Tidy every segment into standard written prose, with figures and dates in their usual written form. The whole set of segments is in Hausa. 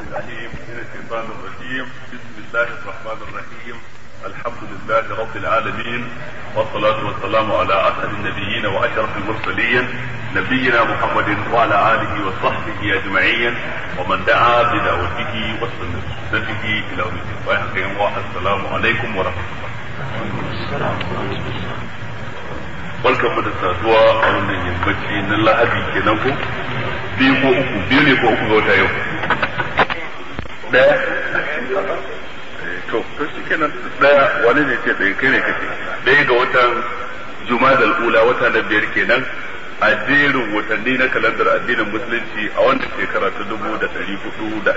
العليم من الشيطان الرجيم. بسم الله الرحمن الرحيم. الحمد لله رب العالمين، والصلاة والسلام على أسعد النبيين وأشرف المرسلين نبينا محمد وعلى آله وصحبه أجمعين ومن دعا بدعوته واستنى بسنته إلى يوم الدين. السلام عليكم ورحمة الله. Barkan mu da saduwa a wannan yammaci na Lahadi kenan ko biyu ne ko uku ga wata yau daya to shi kenan daya wani ne ce ɗaya kai ne kace ɗaya ga watan Jumadal Ula wata na biyar kenan a jerin watanni na kalandar addinin musulunci a wannan shekara ta 1420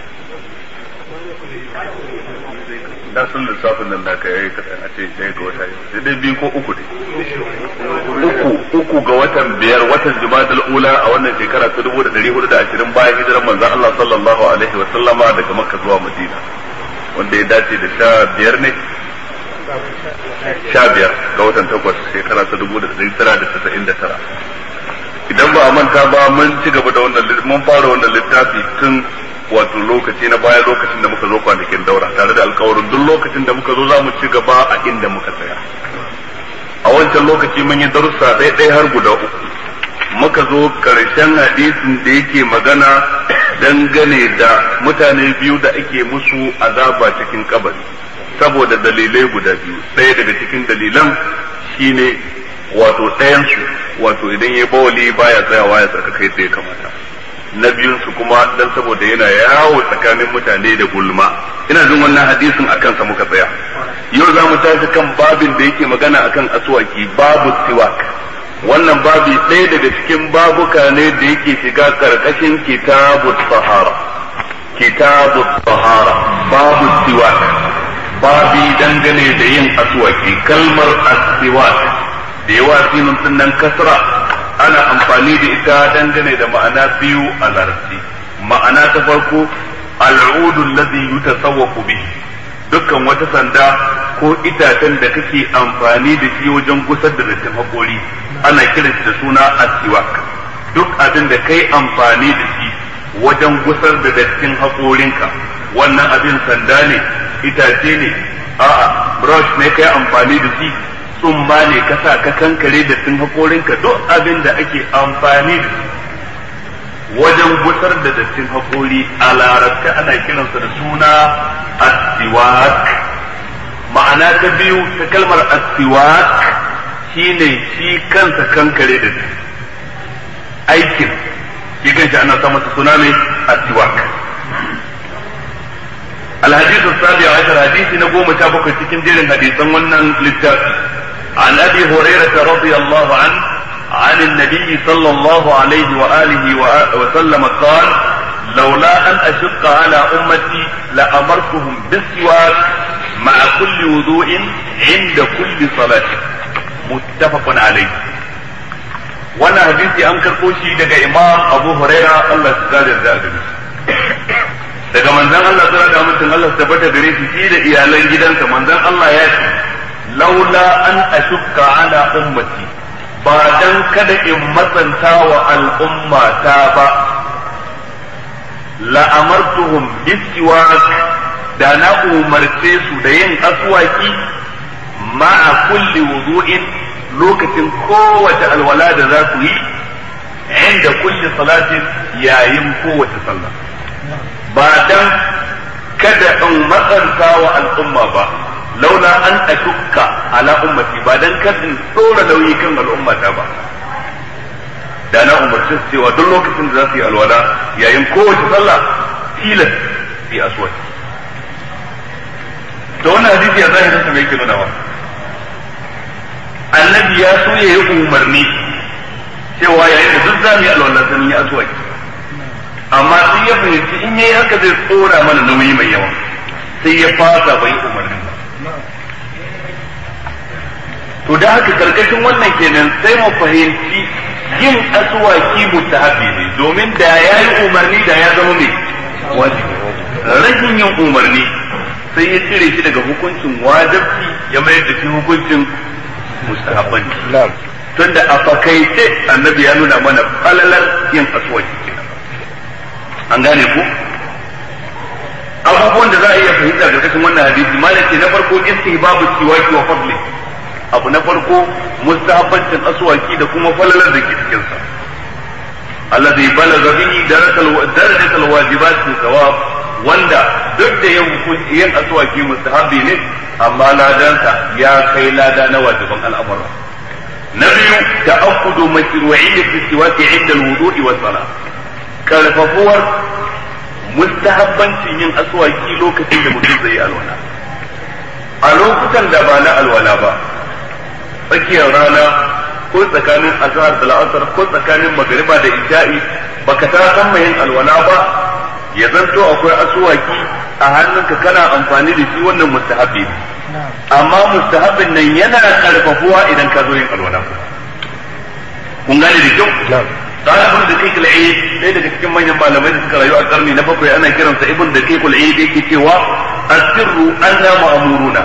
da sun lissafin nan naka yayi kadan a ce ɗaya ga wata sai dai biyu ko uku ne uku ga watan biyar watan Jumadal Ula a wannan shekara ta 1420 bayan hijirar manzon Allah sallallahu alaihi wa sallama daga Makka zuwa Madina, wanda ya dace da 15 ne 15 ga watan 8 shekara ta 1999. Idan ba a manta ba mun ci gaba da wannan mun fara wannan littafi tun wato lokaci na baya, lokacin da muka zo kwanakin daura, tare da alkawarin duk lokacin da muka zo za mu ci gaba a inda muka tsaya. A wancan lokaci mun yi darussa ɗaya har guda uku. Muka zo karshen hadisin da yake magana dangane da mutane biyu da ake musu azaba cikin kabari saboda dalilai guda biyu. Ɗaya daga cikin dalilan shine wato ɗayansu wato idan ya bawali baya tsayawa ya tsaka kai tsaye kamata. Na biyunsu kuma dan saboda yana yawo tsakanin mutane da gulma. Ina jin wannan hadisin akan sa muka tsaya. Yau za mu tashi kan babin da yake magana akan aswaki, babu siwak. Wannan babi ɗaya daga cikin babuka ne da yake shiga karkashin kitabut tahara. Kitabut tahara, babu siwak. Babi dangane da yin aswaki. Kalmar as-siwak da yawa sinin sunan kasra ana amfani da ita dangane da ma'ana biyu a larabci. Ma'ana ta farko al'udu alladhi yutasawwaqu bihi, dukkan wata sanda ko itacen da kake amfani da shi wajen gusar da dattin haƙori ana kiran shi da suna asiwak. Duk abin da kai amfani da shi wajen gusar da dattin haƙorinka, wannan abin sanda ne, itace ne, a'a brush ne kai amfani da shi, tsumma ne ka sa ka kankare dattin haƙorinka, duk abin da ake amfani da shi wajen gusar da dattin haƙori a larabta ana kiransa da suna asiwak. Ma'ana ta biyu ta kalmar asiwak shine shi kansa kankare da aikin shi kanshi ana sa masa suna ne asiwak. الحديث السابع عشر حديث نقوم تابك تكن دير حديثا ونن للتابع عن أبي هريرة رضي الله عنه عن النبي صلى الله عليه وآله وسلم قال لولا أن أشق على أمتي لأمرتهم بالسواك مع كل وضوء عند كل صلاة. متفق عليه. وانا حديثي أنكر قوشي لدى إمام أبو هريرة الله سبحانه وتعالى daga manzon Allah tsara da mutum Allah tabbata gare shi da iyalan gidansa. Manzon Allah ya ce laula an ashukka ala ummati, ba dan kada in matsanta wa al'umma ta ba, la amartuhum bisiwak, da na umarce su da yin aswaki ma'a kulli wudu'in, lokacin kowace alwala da za su yi, inda kulli salatin, yayin kowace sallah. Ba dan kada in matsanta wa al'umma ba, laula an ashukka ala ummati, ba dan kada in tsora nauyi kan al'ummata ba, da na umarci su cewa duk lokacin da za su yi alwala yayin kowace sallah tilas su yi aswaki. Da wannan hadisi ya zahirin sa mai yake nuna wa annabi ya so ya yi umarni cewa yayin da duk za mu yi alwala sai mun yi aswaki, amma sai ya fahimci in yayi haka zai tsora mana nauyi mai yawa, sai ya fasa bai umarnin ba. To da haka karkashin wannan kenan sai mu fahimci yin aswaki mustahabi ne, domin da ya yi umarni da ya zama mai wajibi. Rashin yin umarni sai ya cire shi daga hukuncin wajibi ya mayar da shi hukuncin mustahabbanci. Tunda a fakaice annabi ya nuna mana falalar yin aswaki. An gane ku? abubuwan da za a iya fahimta ga kashin wannan hadisi malaka na farko istihbabu siwaki wa fadli, abu na farko mustahabbancin aswaki da kuma falalar da ke cikin sa alladhi balagha bihi darajatul wajibat fi thawab, wanda duk da yin aswaki mustahabbi ne amma ladansa ya kai lada na wajiban al'amura. na biyu ta'akkudu mashru'iyyati siwaki 'inda al-wudu'i was salah, karfafuwar mustahabbancin yin aswaki lokacin da mutum zai yi alwala. A lokutan da ba na alwala ba, tsakiyar rana ko tsakanin azhar da la'asar ko tsakanin magriba da isha'i baka ta san mai yin alwala ba, ya zanto akwai aswaki a hannunka kana amfani da shi, wannan mustahabbi ne. Amma mustahabbin nan yana karfafuwa idan ka zo yin alwala. Kun gane da kyau? قال ابن دقيق العيد ɗaya daga cikin manyan malamai da suka rayu a karni na bakwai ana kiransa ibn daqiq al-aid yake cewa asirru anna ma'muruna,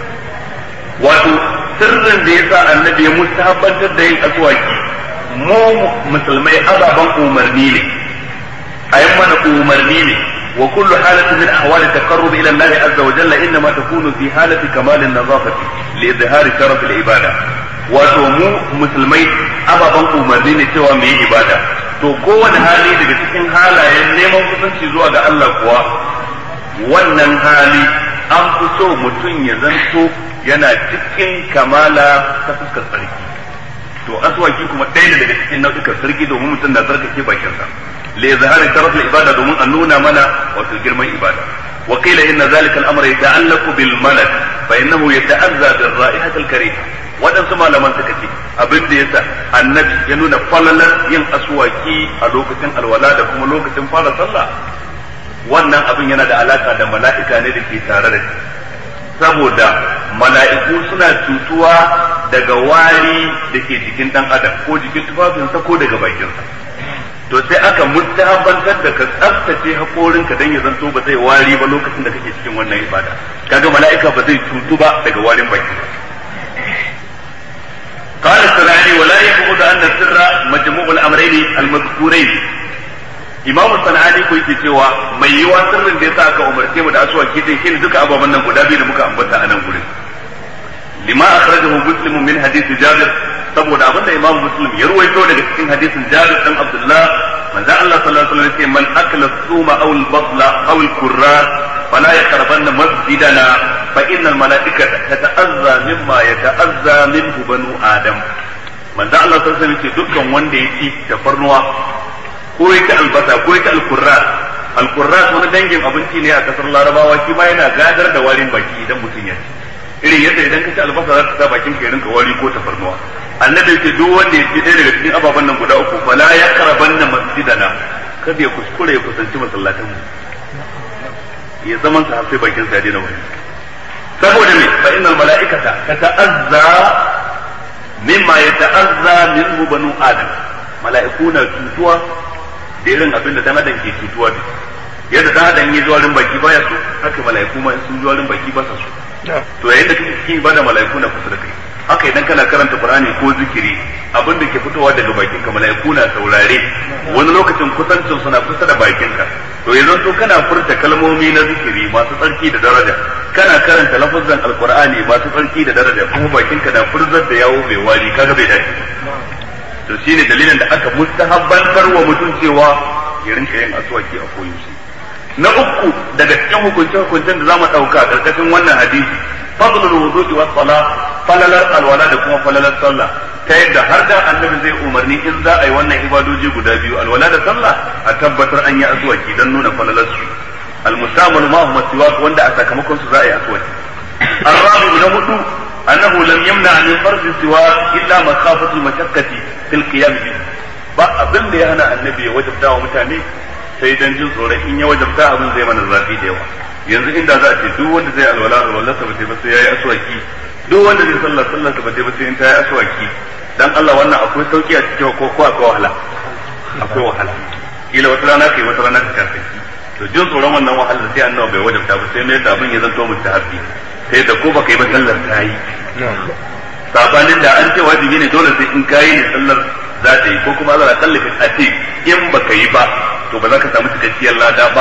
wato sirrin da yasa annabi ya mustahabbantar da yin aswaki mu musulmai ababan umarni ne, ayan mana umarni ne, wa kullu halatin min ahwali taqarrub ila Allah azza wa jalla inma takunu fi halati kamal an-nazafati li izhari sharaf al-ibada. Wato mu musulmai ababen umarni ne cewa mu yi ibada, to kowane hali daga cikin halayen neman kusanci zuwa ga Allah kuwa wannan hali an fi so mutum ya zanto yana cikin kamala ta fuskar sarki. To aswaki kuma ɗaya daga cikin nau'ikan sarki domin mutum na tsarkake bakinsa li zahari sharaf ibada, domin a nuna mana wato girman ibada. wa qila inna zalika al-amra yata'allaqu bil malak fa innahu yata'azza bil ra'ihati al-karihah. Waɗansu malaman suka ce abin da yasa annabi ya nuna falalar yin aswaki a lokacin alwala da kuma lokacin fara sallah, wannan abin yana da alaka da mala'ika ne da ke tare da shi, saboda mala'iku suna cutuwa daga wari da ke jikin dan adam ko jikin tufafinsa ko daga bakinsa. To sai aka mustahabbantar da ka tsaftace haƙorinka dan ya zanto ba zai wari ba lokacin da kake cikin wannan ibada, kaga mala'ika ba zai cutu ba daga warin baki. قال الصنعاني ولا يفقد أن السر مجموع الأمرين المذكورين. Imam Sanani ko yake cewa mai yiwa sirrin da yasa aka umarce mu da aswaki din shine duka ababan nan guda biyu da muka ambata a nan gurin. Lima akhrajahu Muslim min hadith Jabir, saboda abinda Imam Muslim ya ruwaito daga cikin hadisin Jabir dan Abdullah, manzo Allah sallallahu alaihi wasallam ya ce man akala suma aw al-basla aw al-qurrat fala yaqrabanna masjidana fa innal malaikata tata'azza mimma yata'azza minhu banu adam. Manzo Allah sallallahu alaihi wasallam ya ce dukkan wanda ya ci tafarnuwa ko ya ci albasa ko ya ci al-qurrat wani dangin abinci ne a kasar Larabawa, shi ma yana gadar da warin baki idan mutum ya ci, irin yadda idan ka ci albasa za ka sa bakin ka rinka wari ko tafarnuwa. Annabi ce duk wanda ya ci ɗaya daga cikin ababen nan guda uku fala ya karabanna masjidana, kada ya kuskure ya kusanci masallatan mu, ya zaman sa sai bakin sa ya daina wani. Saboda me fa innal malaikata tata'azza mimma yata'azza minhu banu adam, mala'iku na cutuwa da irin abin da dan adam ke cutuwa da yadda dan adam ya zuwa rin baki baya so, haka mala'iku ma sun zuwa rin baki ba sa so. To yayin da kake cikin ibada mala'iku na kusa da kai, haka idan kana karanta Qur'ani ko zikiri abin da ke fitowa daga bakin ka mala'iku na saurare, wani lokacin kusancin suna kusa da bakin ka. To yanzu to kana furta kalmomi na zikiri masu tsarki da daraja, kana karanta lafazan alqur'ani masu tsarki da daraja, kuma bakin ka na furzar da yawo mai wari, kaga bai dace. To shine dalilin da aka mustahabbantar wa mutum cewa ya rinka yin aswaki a koyaushe. Na uku daga cikin hukunce-hukuncen da zamu dauka karkashin wannan hadisi, fadlul wudu'i was salah, falalar alwala da kuma falalar sallah, ta yadda har da annabi zai umarni in za a yi wannan ibadoji guda biyu, alwala da sallah, a tabbatar an yi aswaki dan nuna falalar su. Al-mustamal ma'hum siwak, wanda a sakamakon su za a yi aswaki. Ar-rabi'u na hudu annahu lam yamna min farz siwak illa makhafatu al-mashaqqati fil qiyam bi. Ba abin da ya hana annabi ya wajabta wa mutane sai dan jin tsoron in ya wajabta abin zai mana zafi da yawa. Yanzu inda za a ce duk wanda zai alwala sa ba sai yayi aswaki, duk wanda zai sallah sa ba sai in ta yi aswaki, dan Allah wannan akwai sauki a cikin ko akwai wahala? Akwai wahala. Kila wata rana kai wata rana ka kafe. To jin tsoron wannan wahala sai annabi bai wajabta ba, sai mai da abin ya zanto mustahabi, sai da ko baka yi ba sallar ta yi. Sabanin da an ce wajibi ne dole sai in kayi ne sallar za ta yi, ko kuma za a kallafa a ce in baka yi ba to ba za ka samu cikakkiyar lada ba,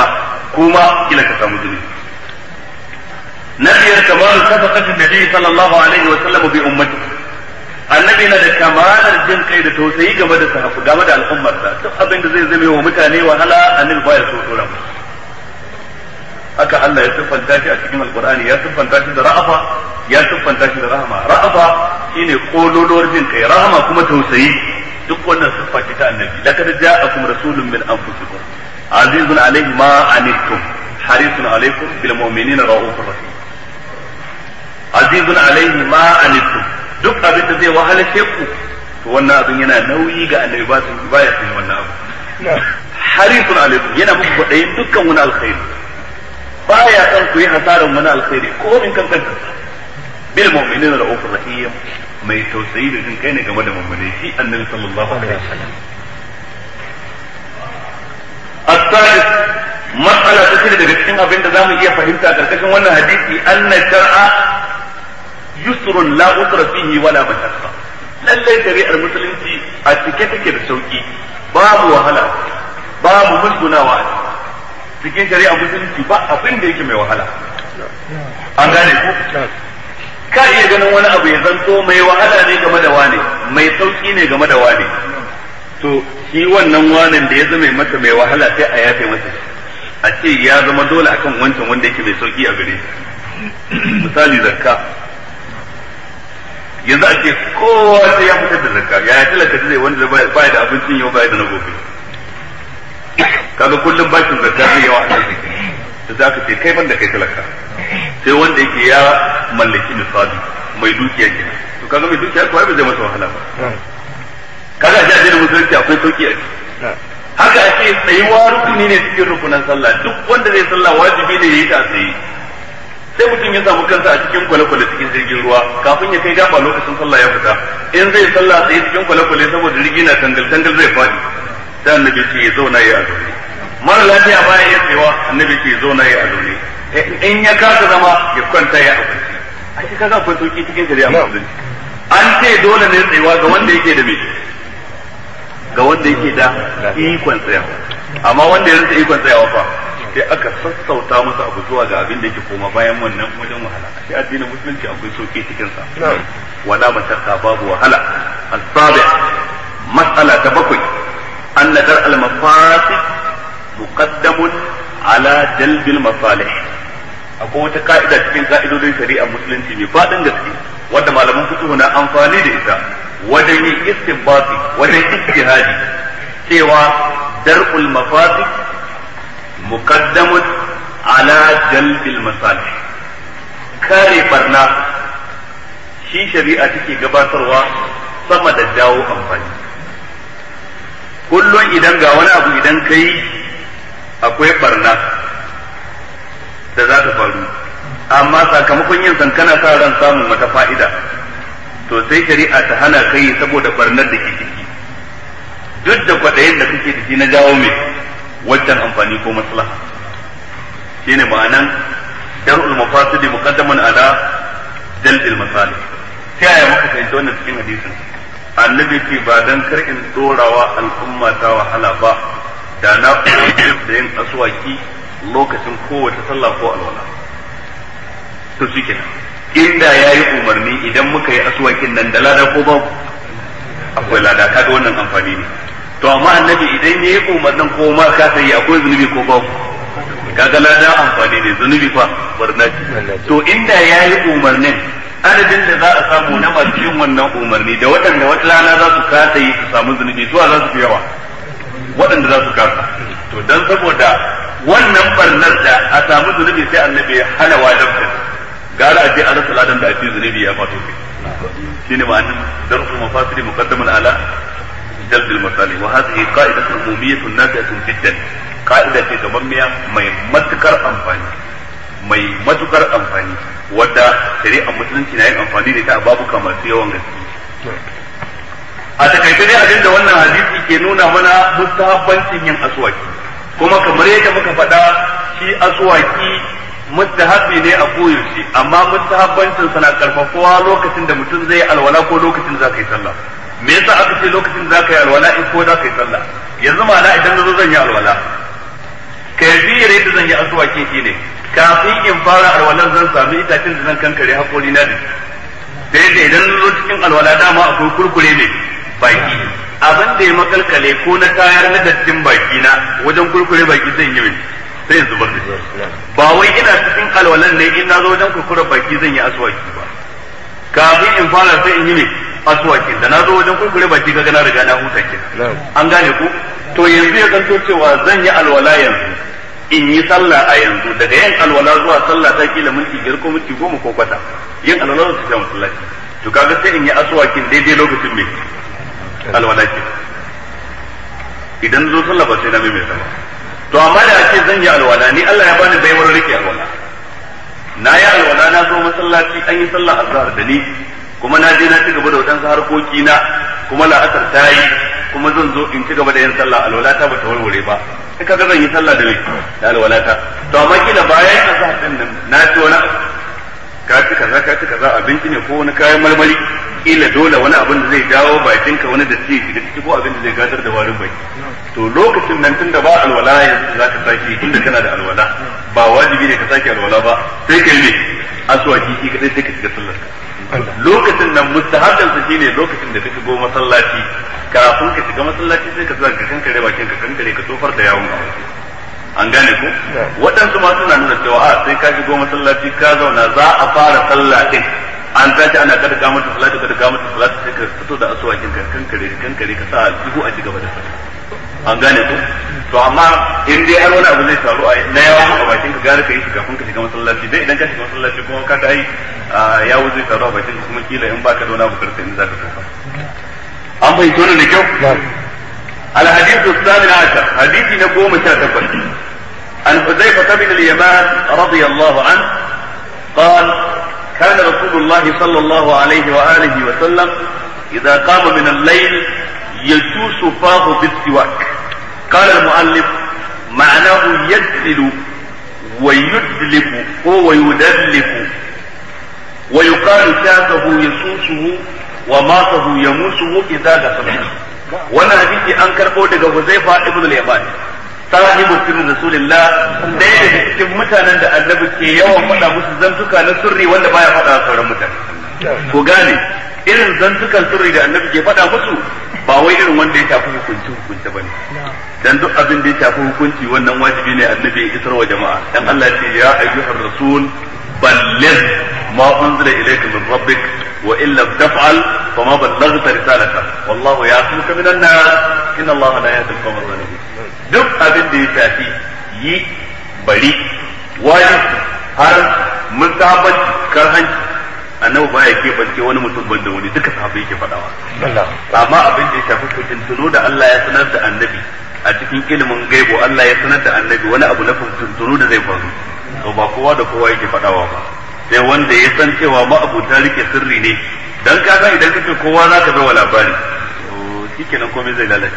kuma kila ka samu zunubi. Na biyar kamar safaqatin nabi sallallahu alaihi wa sallam bi ummati, annabi na da kamalar jin kai da tausayi game da sahabbai game da al'ummarsa, duk abin da zai zame wa mutane wahala annabi baya so dora musu. Haka Allah ya siffanta shi a cikin alqur'ani, ya siffanta shi da ra'afa, ya siffanta shi da rahama. Ra'afa shine kololuwar jin kai, rahama kuma tausayi. Duk wannan siffa ce ta annabi. Laqad ja'akum rasulun min anfusikum azizun alayhi ma anittum harisun alaykum bil mu'minina ra'ufur rahim. Azizun alayhi ma anittum, duk abin da zai wahala ku to wannan abin yana nauyi ga annabi, ba su baya san wannan abu. Harisun alaykum, yana muku kwadayin dukkan wani alkhairi, baya san ku yi hasaran wani alkhairi ko min kankanta. Bil mu'minina ra'ufur rahim, mai tausayi da jin kai ne game da mu'minai shi annabi sallallahu alaihi wasallam. الثالث مسألة تسير daga cikin abin da zamu iya fahimta karkashin wannan hadisi, anna shar'a yusrun la usra fihi wala mashaqqa. Lallai shari'ar musulunci a cike take da sauki, babu wahala, babu musgunawa. Cikin shari'ar musulunci ba abin da yake mai wahala. An gane ku? Ka iya ganin wani abu ya zanto mai wahala ne game da wane, mai sauki ne game da wane. To shi wannan wanan da ya zama masa mai wahala sai a yafe masa, a ce ya zama dole akan wancan wanda yake mai sauki a gare shi. Misali zakka, yanzu a ce kowa sai ya fitar da zakka, ya talaka zai wanda ba da abincin yau ba da na gobe. Kaga kullum bashin zakka zai yawa a cikin da za ka ce kai banda kai talaka, sai wanda yake ya mallaki misali mai dukiya kenan. To kaga mai dukiya kuwa ba zai masa wahala ba. Kaga a jajjera musulunci akwai sauki a ciki. Haka ake tsayuwa rukuni ne cikin rukunan sallah, duk wanda zai sallah wajibi ne ya yi ta tsaye. Sai mutum ya samu kansa a cikin kwale-kwale cikin jirgin ruwa, kafin ya kai gaba lokacin sallah ya fita, in zai sallah tsaye cikin kwale-kwale saboda jirgi na tangal-tangal zai faɗi, sai annabi ce ya zauna ya a zaune. Mara lafiya baya ya tsayawa, annabi ce ya zauna ya a zaune. In ya kasa zama ya kwanta ya a kwanci. A shi kaga akwai sauki cikin shari'a musulunci. An ce dole ne tsayawa ga wanda yake da me, ga wanda yake da ikon tsayawa, amma wanda ya rasa ikon tsayawa fa sai aka sassauta masa abu zuwa ga abin da yake koma bayan wannan wajen wahala. Sai addinin musulunci akwai sauki cikin sa, wala mashakka, babu wahala. As-sabi' mas'ala ta bakwai, anna dar al-mafasid muqaddamun ala jalbil masalih. Akwai wata ka'ida cikin ka'idodin shari'a musulunci mai fadin gaske wanda malaman fiqh na amfani da ita wajen yin istinbati, wajen ijtihadi, cewa dar'ul mafasid muqaddamun ala jalbil masalih. Kare barna shi shari'a take gabatarwa sama da jawo amfani. Kullum idan ga wani abu idan kai akwai barna da za ta faru, amma sakamakon yin kana sa ran samun wata fa'ida, to sai shari'a ta hana kai saboda barnar da ke ciki, duk da kwaɗayin da kake da shi na jawo mai waccan amfani ko maslaha. Shine ma'anan dar'ul mafasidi muqaddaman ala jalbil masalih. Ta yaya muka fahimci wannan cikin hadisin? Annabi ce ba dan kar in dorawa al'umma ta wahala ba, da na da yin aswaki lokacin kowace sallah ko alwala. To shikenan, inda yayi umarni idan muka yi aswakin nan da lada ko babu, akwai lada, kaga wannan amfani ne. To amma annabi idan yayi umarnin ko ma ka sai akwai zunubi ko babu, kaga lada amfani ne, zunubi fa barna ce. To inda yayi umarnin, adadin da za a samu na masu yin wannan umarni da waɗanda wata rana za su kasa yi su samu zunubi, zuwa za su fi yawa waɗanda za su kasa. To dan saboda wannan barnar da a samu zunubi sai annabi ya hana wajibta, gara a je a rasa ladan da a ce zunubi ya fato kai. Shine ma'anin darsul mafasili muqaddaman ala jalbil masali, wa hadhihi qa'idatun umumiyyatun nafi'atun jiddan. Qa'ida ce gamammiya mai matukar amfani, mai matukar amfani, wadda shari'ar musulunci na yin amfani da ita a babuka masu yawan gaske. A takaice dai abin da wannan hadisi ke nuna mana mustahabbancin yin aswaki, kuma kamar yadda muka faɗa, shi aswaki mustahabbi ne a koyaushe, amma mustahabbancin sa na karfafuwa lokacin da mutum zai alwala ko lokacin da za ka yi sallah. Me yasa aka ce lokacin da za ka yi alwala in ko za ka yi sallah? Yanzu ma'ana idan na zo zan yi alwala, kaifiyar yadda zan yi aswaki shine kafin in fara alwalan zan sami itacen da zan kankare hakori na da yadda idan zo cikin alwala dama akwai kurkure ne baki abin da ya makalkale ko na tayar na dattin baki na wajen kurkure baki zan yi sai in zubar da shi ba wai ina cikin alwalan ne in na zo wajen kurkure baki zan yi aswaki ba kafin in fara sai in yi aswaki da na zo wajen kurkure baki ga na riga na huta ke an gane ku to yanzu ya zanto cewa zan yi alwala yanzu in yi sallah a yanzu daga yin alwala zuwa sallah ta kila minti 5 ko minti 10 ko kwata yin alwala zuwa cikin masallaci to kaga sai in yi aswakin daidai lokacin mai alwala ke idan zo sallah ba sai na mai sama to amma da ake zan yi alwala ni Allah ya bani baiwar rike alwala na yi alwala na zo masallaci an yi sallah azhar da ni kuma na je na ci gaba da wadansu harkoki na kuma la'asar ta yi kuma zan zo in ci gaba da yin sallah alwala ta bata warware ba sai kaga zan yi sallah da mai da alwala ta to amma kila bayan azhar din nan na ci wani ka ci kaza abinci ne ko wani kayan marmari kila dole wani abin da zai dawo bakinka wani da zai shiga ciki ko abin da zai gadar da warin baki to lokacin nan tunda ba alwala yanzu zaka sake tunda kana da alwala ba wajibi ne ka sake alwala ba sai kai ne aswaki ki kadai sai ka shiga sallar lokacin nan mustahabban sa shine lokacin da ka shigo masallaci kafin ka shiga masallaci sai ka zaka kankare bakin ka kankare ka tofar da yawon an gane ko waɗansu ma suna nuna cewa sai ka shigo masallaci ka zauna za a fara sallah din an tashi ana kada ka mata salati sai ka fito da aswakin ka kankare ka sa aljihu a cigaba da sallah an gane ko to amma in dai har wani abu zai faru na yawa a bakin ka gare ka yi shi kafin ka shiga masallaci dai idan ka shiga masallaci kuma ka dai yawo zai faru a bakin ka kuma kila in baka da wani abu karsa in zaka tofa an bai tona da kyau الحديث الثامن عشر حديث نقوم شاتفا عن حذيفة بن اليمان رضي الله عنه قال كان رسول الله صلى الله عليه وآله وسلم إذا قام من الليل يجوس فاه بالسواك قال المؤلف معناه يدلل ويدلك ويدلك ويقال شاته يسوسه وماته يموسه إذا غسله wannan hadisi an karbo daga Huzaifa ibn al-Yaman sahibu sirrin Rasulullah ɗaya daga cikin mutanen da Annabi ke yawan faɗa musu zantuka na sirri wanda baya faɗa sauran mutane ko gane irin zantukan sirri da Annabi ke faɗa musu ba wai irin wanda ya shafi hukunci bane dan duk abin da ya shafi hukunci wannan wajibi ne Annabi ya isar wa jama'a dan Allah ya ce ya ayyuhar rasul balligh ma unzila ilayka min rabbik wa in lam taf'al fama ballaghta risalata wallahu ya'lamuka minan nas inna allaha la yahdi al-qawma adh-dhalimin duk abin da ya shafi yi bari wajibi har mustahabbat karhanci annabi baya keɓance wani mutum banda wani duka sahabbai yake faɗawa amma abin da ya shafi fitintunu da Allah ya sanar da annabi a cikin ilimin gaibo Allah ya sanar da annabi wani abu na fitintunu da zai faru to ba kowa da kowa yake faɗawa ba sai wanda ya san cewa ma'abuta rike sirri ne dan ka san idan kace kowa zaka bai wa labari to shikenan komai zai lalace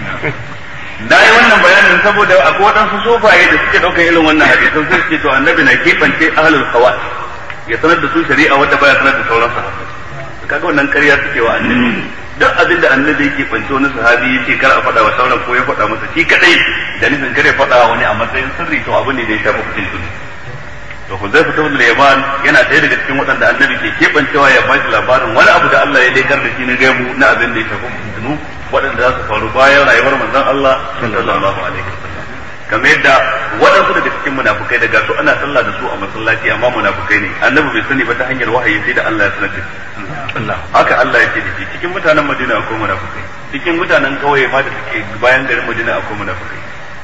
na yi wannan bayanin saboda akwai waɗansu sofaye da suke ɗaukar irin wannan hadisan sai ce to annabi na keɓance ahlul khawas ya sanar da su shari'a wanda baya sanar da sauran sahabbai kaga wannan ƙarya suke wa annabi duk abin da annabi yake kwance wani sahabi yace kar a faɗa wa sauran ko ya faɗa masa shi kadai da nufin kare faɗa wa wani a matsayin sirri to abin ne da ya shafi kucin tuni to Huzaifa ibn al-Yaman yana ɗaya daga cikin waɗanda annabi ke keɓancewa ya bashi labarin wani abu da Allah ya lekar da shi na gaibu na abin da ya shafi kucin waɗanda za su faru bayan rayuwar manzon Allah sallallahu alaihi wasallam kamar yadda waɗansu daga cikin munafukai daga su ana sallah da su a masallaci amma munafukai ne annabi bai sani ba ta hanyar wahayi sai da Allah ya sanar da shi haka Allah ya ce da shi cikin mutanen Madina akwai munafukai cikin mutanen kauye ma da suke bayan garin Madina akwai munafukai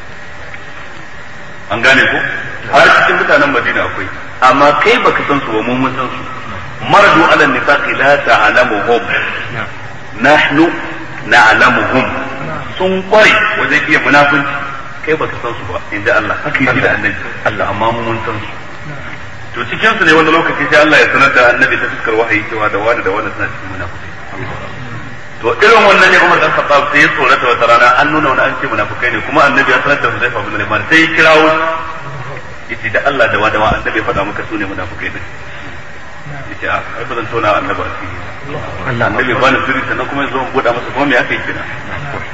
an gane ko har cikin mutanen Madina akwai amma kai baka san su ba mu mun san su maradu ala nifaqi la ta'lamuhum nahnu na'lamuhum sun kware wajen iya munafunci kai baka san su ba inda Allah haka yi da annabi Allah amma mun san su to cikin su ne wanda lokaci sai Allah ya sanar da annabi ta fuskar wahayi cewa da wani suna cikin munafiki to irin wannan ne Umar dan Khattab sai ya tsorata wata rana an nuna wani an ce munafikai ne kuma annabi ya sanar da Huzaifa bin Al-Yaman sai ya kirawo yace da Allah da wadawa annabi ya faɗa maka su ne munafikai din yace ai ba zan tona annabi asiri Allah annabi ba ni sirri sannan kuma yanzu buɗa masa kuma me aka yi kina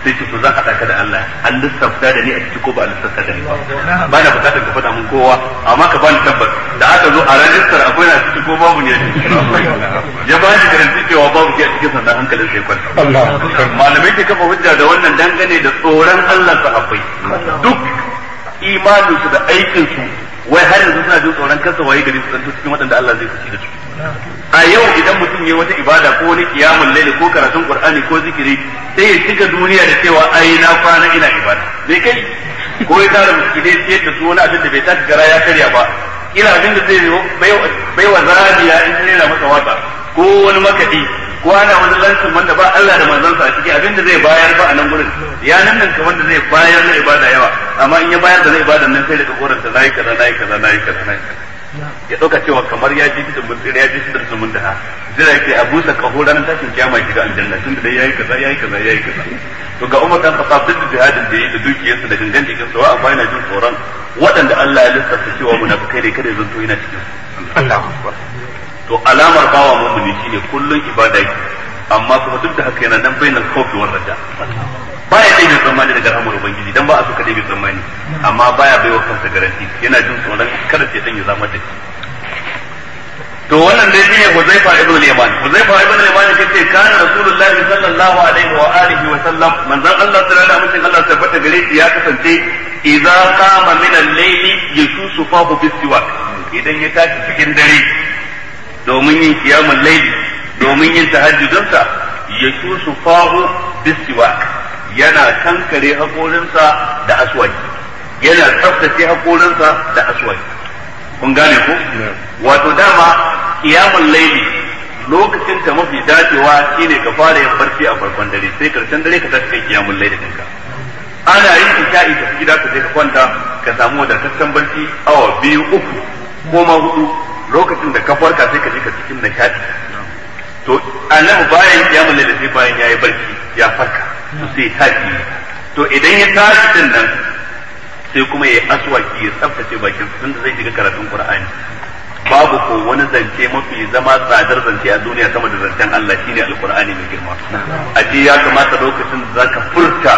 sai ce to zan haɗa ka da Allah an lissafta da ni a ciki ko ba a lissafta da ni ba na bukatar ka faɗa mun kowa amma ka bani tabbas da aka zo a rajistar akwai na ciki ko babu ne ya ba ni garanti cewa babu ke a cikin sannan hankalin sai kwanta malamai ke kafa hujja da wannan dangane da tsoron Allah sahabbai duk imaninsu da aikinsu wai har yanzu suna jin tsoron kansa waye gari su zanto cikin waɗanda Allah zai fushi da su a yau idan mutum ya wata ibada ko wani kiyamul laili ko karatun qur'ani ko zikiri sai ya cika duniya da cewa ai na kwana ina ibada bai kai ko ya tara miskinai sai da su wani abin da bai taka gara ya karya ba ina abin da zai bai wa zarabiya in sai yana masa waka ko wani makadi ko ana wani lantin wanda ba Allah da manzansa a ciki abin da zai bayar ba a nan gurin ya nan ka wanda zai bayar na ibada yawa amma in ya bayar da na ibadan nan sai da koranta nayi kaza nayi kaza nayi kaza nayi kaza ya dauka cewa kamar ya ji da mun tsira ya ji da mun da jira yake Abu Sa kaho ranar tashin kiyama shiga aljanna tun da yayi kaza yayi kaza yayi kaza to ga Umar dan Khattab duk jihadin da yayi da dukiyarsa da gangan jikin sa wa amma yana jin tsoron waɗanda Allah ya lissafa cewa munafikai ne kada zanto yana cikin Allahu akbar to alamar bawa mu'mini shine kullun ibada yake amma kuma duk da haka yana nan bainal khawfi war raja baya dai bai tsammani daga rahmar ubangiji dan ba a suka dai bai tsammani amma baya bai wa kansa garanti yana jin tsoron kada sai dan ya zama da to wannan dai shine Huzaifa ibn al-Yaman Huzaifa ibn al-Yaman yace kana Rasulullah sallallahu alaihi wa alihi wa sallam manzon Allah sallallahu alaihi wa sallam tabbata gare shi ya kasance idza qama min al-layli yasusu fahu bis-siwak idan ya tashi cikin dare domin yin qiyamul layli domin yin tahajjudinsa yasusu fahu bis-siwak yana kankare haƙorinsa da aswaki yana tsaftace haƙorinsa da aswaki kun gane ko wato dama qiyamul layli lokacin ta mafi dacewa shine ka fara yin barci a farkon dare sai karshen dare ka tashi kai qiyamul layli ɗinka ana yin isha'i ka gida ka je ka kwanta ka samu wadataccen barci awa 2 3 ko ma 4 lokacin da ka farka sai ka je ka cikin nishadi to annabi bayan qiyamul layli sai bayan yayi barci ya farka sai tashi to idan ya tashi din nan sai kuma ya aswaki ya tsaftace bakin tun da zai shiga karatun Qur'ani babu ko wani zance mafi zama tsadar zance a duniya sama da zancen Allah shine Al-Qur'ani mai girma a ce ya kamata lokacin da zaka furta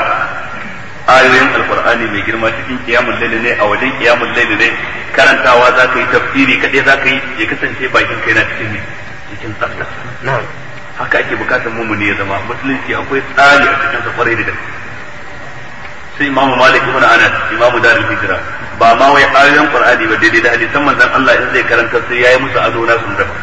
ayoyin Al-Qur'ani mai girma cikin qiyamul layl ne a wajen qiyamul layl ne karantawa zaka yi tafsiri kadai zaka yi ya kasance bakin kai na cikin tsafta haka ake bukatar mumuni ya zama musulunci akwai tsari a cikin sa kwarai da gaske sai imamu malik ibn anas imamu darul hijra ba ma wai ayoyin qur'ani ba daidai da hadisan manzon Allah in zai karanta sai yayi musu ado na sun dafa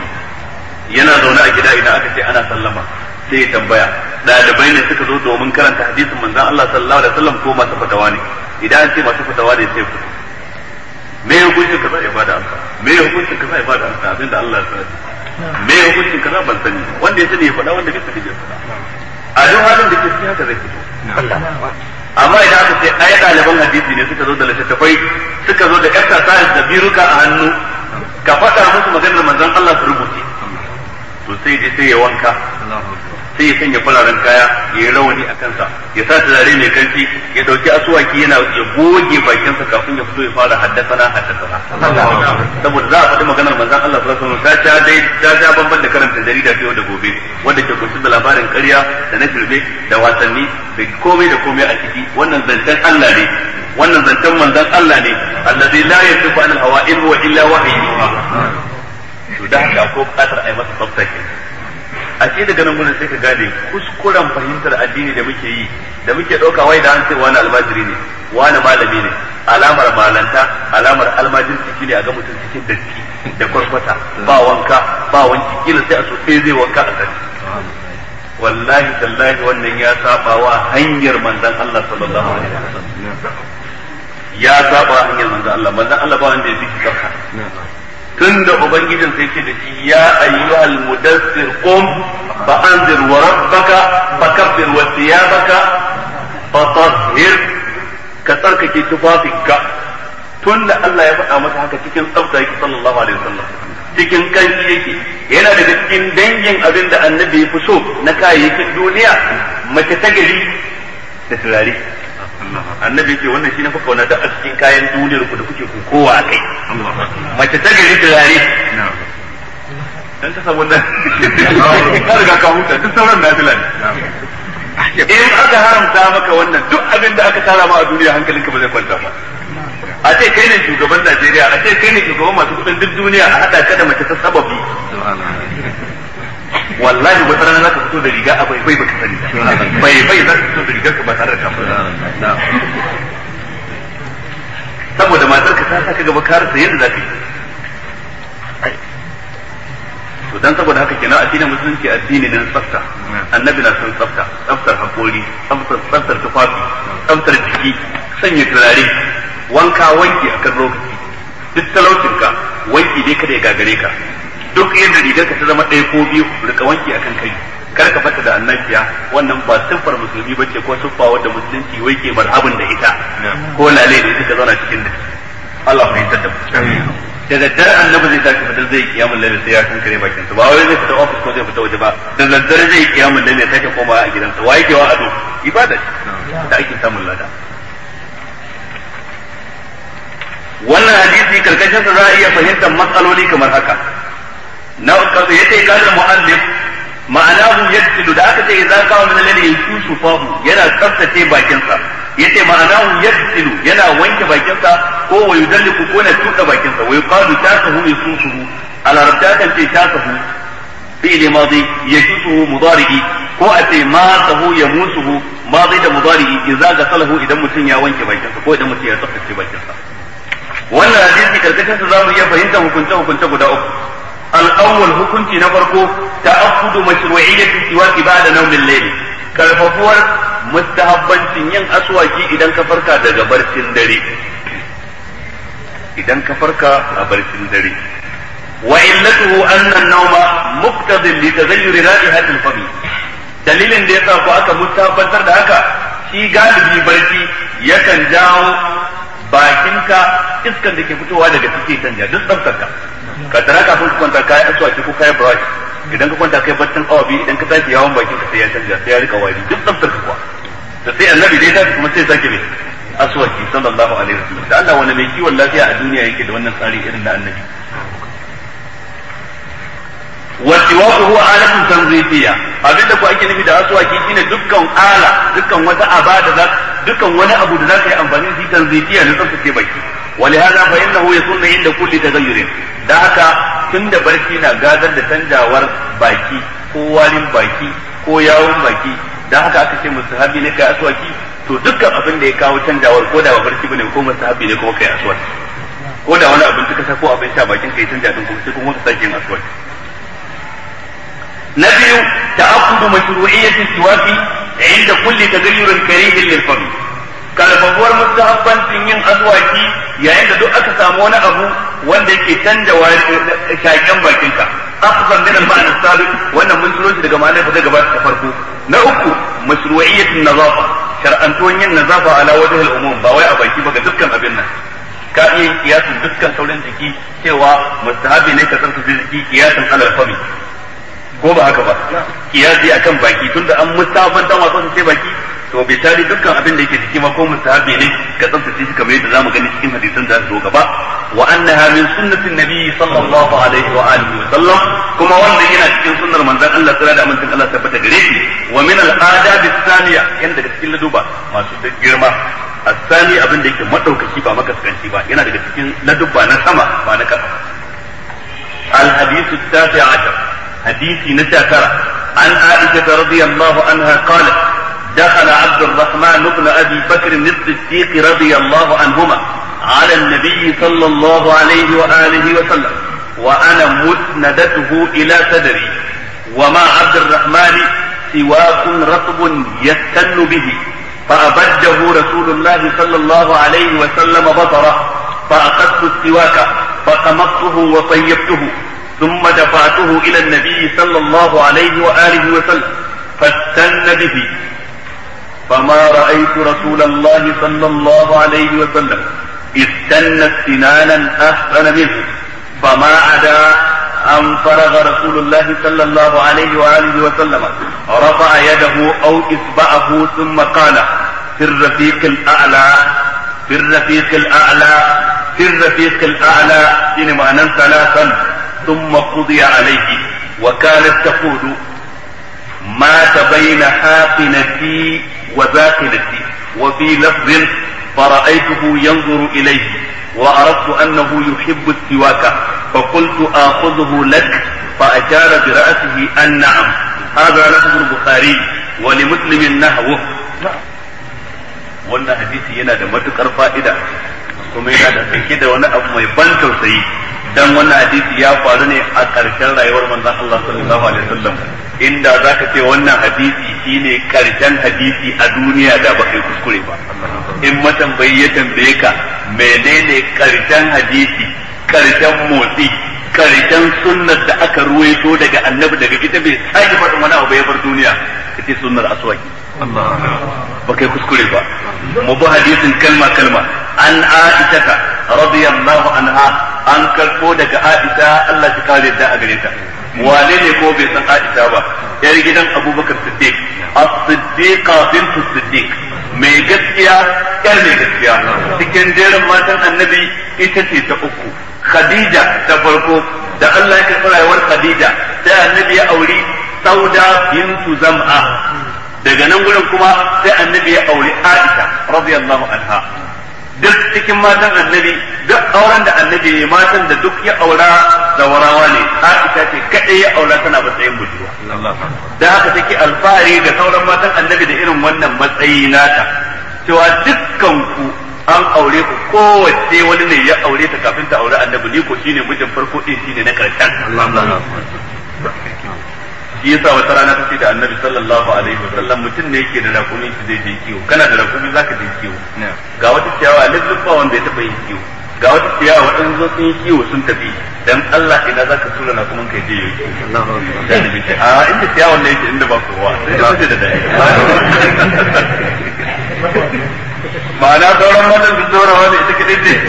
yana zaune a gida idan aka ce ana sallama sai ya tambaya dalibai ne suka zo domin karanta hadisin manzon Allah sallallahu alaihi wasallam ko masu fatawa ne idan an ce masu fatawa ne sai fito me hukuncin kaza ya bada amsa me hukuncin kaza ya bada amsa abinda Allah ya sani me hukuncin kaza ban sani wanda ya sani ya faɗa wanda bai sani ya faɗa a duk halin da ke cikin haka zai fito amma idan aka ce ai ɗaliban hadisi ne suka zo da littattafai suka zo da exercise da biruka a hannu ka faɗa musu maganar manzon Allah su rubuce to sai je sai ya wanka sai ya sanya fararen kaya ya yi rawani a kansa ya sa turare mai kanci ya dauki asuwaki yana ya goge bakinsa kafin ya fito ya fara haddasana saboda za a faɗi maganar manzon Allah sallallahu alaihi wasallam ta ja bamban da karanta jarida ta yau da gobe wanda ke kunshi da labarin ƙarya da na shirme da wasanni da komai a ciki wannan zancen Allah ne wannan zancen manzon Allah ne allazi la yantiqu anil hawa in huwa illa wahyu to da haka ko bukatar ai masa tsafta a ce daga nan gurin sai ka gane kuskuren fahimtar addini da muke yi da muke ɗauka wai da an ce wani almajiri ne wani malami ne alamar malanta alamar almajirci shine a ga mutum cikin datti da kwarkwata ba wanka ba wanki kila sai a so sai zai wanka a sani wallahi tallahi wannan ya saba wa hanyar manzon Allah sallallahu alaihi wasallam ya saba hanyar manzon Allah ba wanda ya bi sarka tunda ubangijin sai ce da shi ya ayyuhal mudassir qum fa anzir wa rabbaka fakabbir wa thiyabaka fatahhir ka tsarkake tufafinka tunda Allah ya faɗa masa haka cikin tsafta yake sallallahu alaihi wasallam cikin kanki yake yana daga cikin dangin abin da annabi ya fi so na kayayyakin duniya mace ta gari da turare annabi ce wannan shi na fa kauna da a cikin kayan duniyar ku da kuke kowa a kai mace ta gari turare dan ta samu nan ka riga ka huta duk sauran nafila ne in aka haramta maka wannan duk abin da aka tara ma a duniya hankalinka ba zai kwanta ba. A ce kai ne shugaban Najeriya, a ce kai ne shugaban masu kudin duk duniya, a hada ka da mace ta sababi. Wallahi wata rana za ka fito da riga a bai baka sani, bai za ka fito da rigar ka ba tare da kafin. Saboda matar ka ta saka gaba karasa yadda za ka yi. To dan saboda haka kenan addinin musulunci addini ne na tsafta. Annabi na son tsafta, tsaftar hakori, tsaftar tufafi, tsaftar jiki, sanya turare, wanki akan lokaci. Duk talaucinka wanki dai kada ya gagare ka. Duk yadda rigarka ta zama ɗaya ko biyu rika wanki akan kai. Kar ka fata da annabiya, wannan ba siffar musulmi bace ko siffa wadda musulunci wai ke marhabin da ita ko lalai da ita ka zauna cikin da. Allah ya tada mu. Da daddare annabi zai tashi fitar zai kiyamul lail sai ya kankare bakin sa, ba wai zai fita office ko zai fita waje ba, da daddare zai kiyamul lail sai ta koma a gidansa. Wa yake wa ado ibada da ake samun lada. Wannan hadisi karkashin sa za a iya fahimtar matsaloli kamar haka. Na kaza yace kadar muallif ma'anahu yadsilu da aka ce idza qawa min alladhi yusu fahu yana tsaftace bakin sa, yace ma'anahu yadsilu yana wanke bakin sa ko wa yudalliku ko na tuka bakin sa, wa yuqalu tasahu yusuhu ala rabdatan ce tasahu fi'l madi yasuhu mudari'i ko a ce ma tahu yamusuhu madi da mudari'i idza gasalahu idan mutun ya wanke bakin sa ko idan mutun ya tsaftace bakin sa. Wannan hadisi karkashin sa zamu iya fahimtar hukunce guda uku. الأول hukunci na farko ta'akkudu mashru'iyyati siwaki ba'da nawmil layl, karfafuwar mustahabbancin yin aswaki idan ka farka daga barcin dare, idan ka farka a barcin dare. Wa illatuhu anna an-nawma muqtadin li taghayyur ra'ihati al-fam, dalilin da yasa ko aka mustahabbantar da haka shi galibi barci yakan jawo bakinka iskan da ke fitowa daga ciki canja duk tsaftarka. Ka tara kafin ka kwanta kai aswaki ko kai brush, idan ka kwanta kai baccin awa biyu, idan ka tashi yawon bakin ka sai ya canja, sai ya rika wari duk tsaftar ka kuwa. To sai annabi dai tashi kuma sai sake ne aswaki sallallahu alaihi wasallam. Da Allah wani mai kiwon lafiya a duniya yake da wannan tsari irin na annabi. Wasiwaku huwa alatun tanzifiyya, abinda ko ake nufi da aswaki shine dukkan ala, dukkan wata abada dukkan wani abu da zaka yi amfani da shi tanzifiyya na tsaftace baki. ولهذا فإنه يكون عند كل تغير. da haka tunda barci na gadar da canjawar baki ko warin baki ko yawon baki, da haka aka ce mustahabi ne kai aswaki, to dukkan abin da ya kawo canjawar ko da ba barci bane ko mustahabi ne kuma kai aswaki, ko da wani abin ka sa ko abin sha bakin kai canja din kuma sai kuma ka sake yin aswaki. Na biyu ta'akkudu mashru'iyyati siwaki inda kulli taghayyurin karihin lil fam, karfafuwar mustahabbancin yin aswaki yayin da duk aka samu wani abu wanda yake canja shaƙen bakinka. Afzan min al-ma'na sabiq, wannan mun tsoro shi daga ma'anar da gabata ta farko. Na uku mashru'iyyatun nazafa, shar'antuwan yin nazafa ala wajhi al-umum, ba wai a baki ba ga dukkan abin nan. Ka iya kiyasin dukkan sauran jiki cewa mustahabi ne ka tsarkake jiki kiyasin alal fami, ko ba haka ba? Kiyasi akan baki tunda an mustahabanta masu sai baki, to bitali dukkan abin da yake jiki ma ko mustahabi ne ka tsaftace shi kamar yadda zamu gani cikin hadisan da su zo gaba. Wa annaha min sunnatin nabiy sallallahu alaihi wa alihi wa sallam, kuma wannan yana cikin sunnar manzon Allah sallallahu alaihi wa sallam, Allah tabbata gare shi. Wa min al-adab as-saniya, yana daga cikin laduba masu girma. As-sani abin da yake madaukaki ba makaskanci ba, yana daga cikin ladubba na sama ba na kasa. Al-hadithu at-tasi' ashar, hadisi na 19 an Aisha radhiyallahu anha qalat دخل عبد الرحمن بن أبي بكر الصديق رضي الله عنهما على النبي صلى الله عليه وآله وسلم وأنا مسندته إلى صدري ومع عبد الرحمن سواك رطب يستن به فأبجه رسول الله صلى الله عليه وسلم بصره فأخذت السواك فقمصته وطيبته ثم دفعته إلى النبي صلى الله عليه وآله وسلم فاستن به فما رأيت رسول الله صلى الله عليه وسلم استن سنانا أحسن منه فما عدا أن فرغ رسول الله صلى الله عليه وآله وسلم رفع يده أو إصبعه ثم قال في الرفيق الأعلى في الرفيق الأعلى في الرفيق الأعلى إنما أن ثلاثا ثم قضي عليه. وكانت تقول مات بين حافنتي وذاقنتي وفي لفظ فرأيته ينظر إليه وعرفت أنه يحب السواك فقلت آخذه لك فأشار برأسه أن نعم. هذا لفظ البخاري ولمسلم نحوه. wannan hadisi yana da matukar fa'ida kuma yana da dauke da wani abu mai ban tausayi dan wannan hadisi ya faru ne a ƙarshen rayuwar manzon Allah sallallahu alaihi wasallam inda zaka ce wannan hadisi shine ƙarshen hadisi a duniya da ba kai kuskure ba. In matambayi ya tambaye ka menene ƙarshen hadisi, ƙarshen motsi, ƙarshen sunnar da aka ruwaito daga annabi daga ita bai sake faɗin wani abu ya bar duniya, ita sunnar aswaki. ba kai kuskure ba. Mu bi hadisin kalma kalma. An Aisha radiyallahu anha, an karɓo daga Aisha Allah ta kare da a gare ta. Wane ne ko bai san Aisha ba? Yar gidan Abubakar Siddiq, as-Siddiqa bintu Siddiq, mai gaskiya, yar mai gaskiya. Cikin jerin matan Annabi ita ce ta uku. Khadija ta farko, da Allah ya karɓi rayuwar Khadija, sai Annabi ya auri Sauda bintu Zam'a. Daga nan gurin kuma sai Annabi ya auri Aisha radiyallahu anha. Duk cikin matan Annabi, duk auren da Annabi ya matan da duk ya aura zawarawa ne. Aisha ce kadai ya aura tana matsayin budurwa. Da haka take alfahari ga sauran matan Annabi da irin wannan matsayi nata, cewa dukkan ku an aure ku, kowace wani ne ya aure ta kafin ta aure Annabi, ni ko shine mijin farko din, shine na karshen. Shi yasa wata rana ta ce da Annabi sallallahu alaihi wa sallam, mutum ne yake da rakumin shi zai je kiwo, kana da rakumi zaka je kiwo, ga wata ciyawa lulluɓa wanda ya taɓa yin kiwo, ga wata ciyawa waɗanda zo sun yi kiwo sun tafi, dan Allah ina zaka tura rakumin kai je yi kiwo. A inda ciyawan ne yake, inda ba kowa sai da da dai. Ma'ana sauran matan sun tura wani ita kadai ce.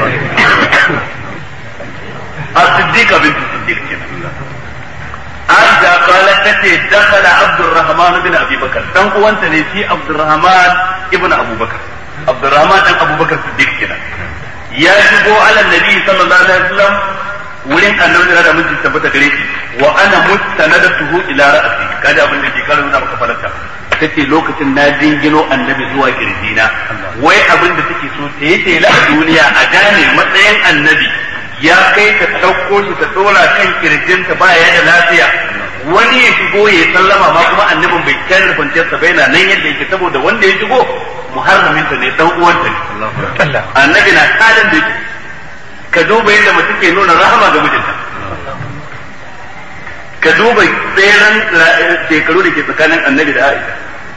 As-Siddiqa bintu Siddiq kenan. Aisha qalat tace dakhala Abdurrahman bin Abi Bakar, dan uwanta ne shi Abdurrahman ibn Abu Bakar. Abdurrahman dan Abu Bakar Siddiq kenan. Ya shigo ala Nabi sallallahu alaihi wasallam wurin Annabi da mun tabbata gare shi, wa ana mustanadatuhu ila ra'si. Kada abin da ke karo na maka faranta. Tace lokacin na dingino Annabi zuwa kirjina. Wai abin da take so ta yi la duniya a gane matsayin Annabi. Ya kai ta ɗauko shi ta ɗora kan kirjinta ba ya da lafiya, wani ya shigo ya sallama ma kuma Annabin bai kai da kwanciyarsa bai na nan yadda yake, saboda wanda ya shigo muharraminta ne, dan uwanta ne. Annabi na halin da yake, ka duba yadda mutum ke nuna rahama ga mijinta, ka duba tseren shekaru da ke tsakanin Annabi da Aisha.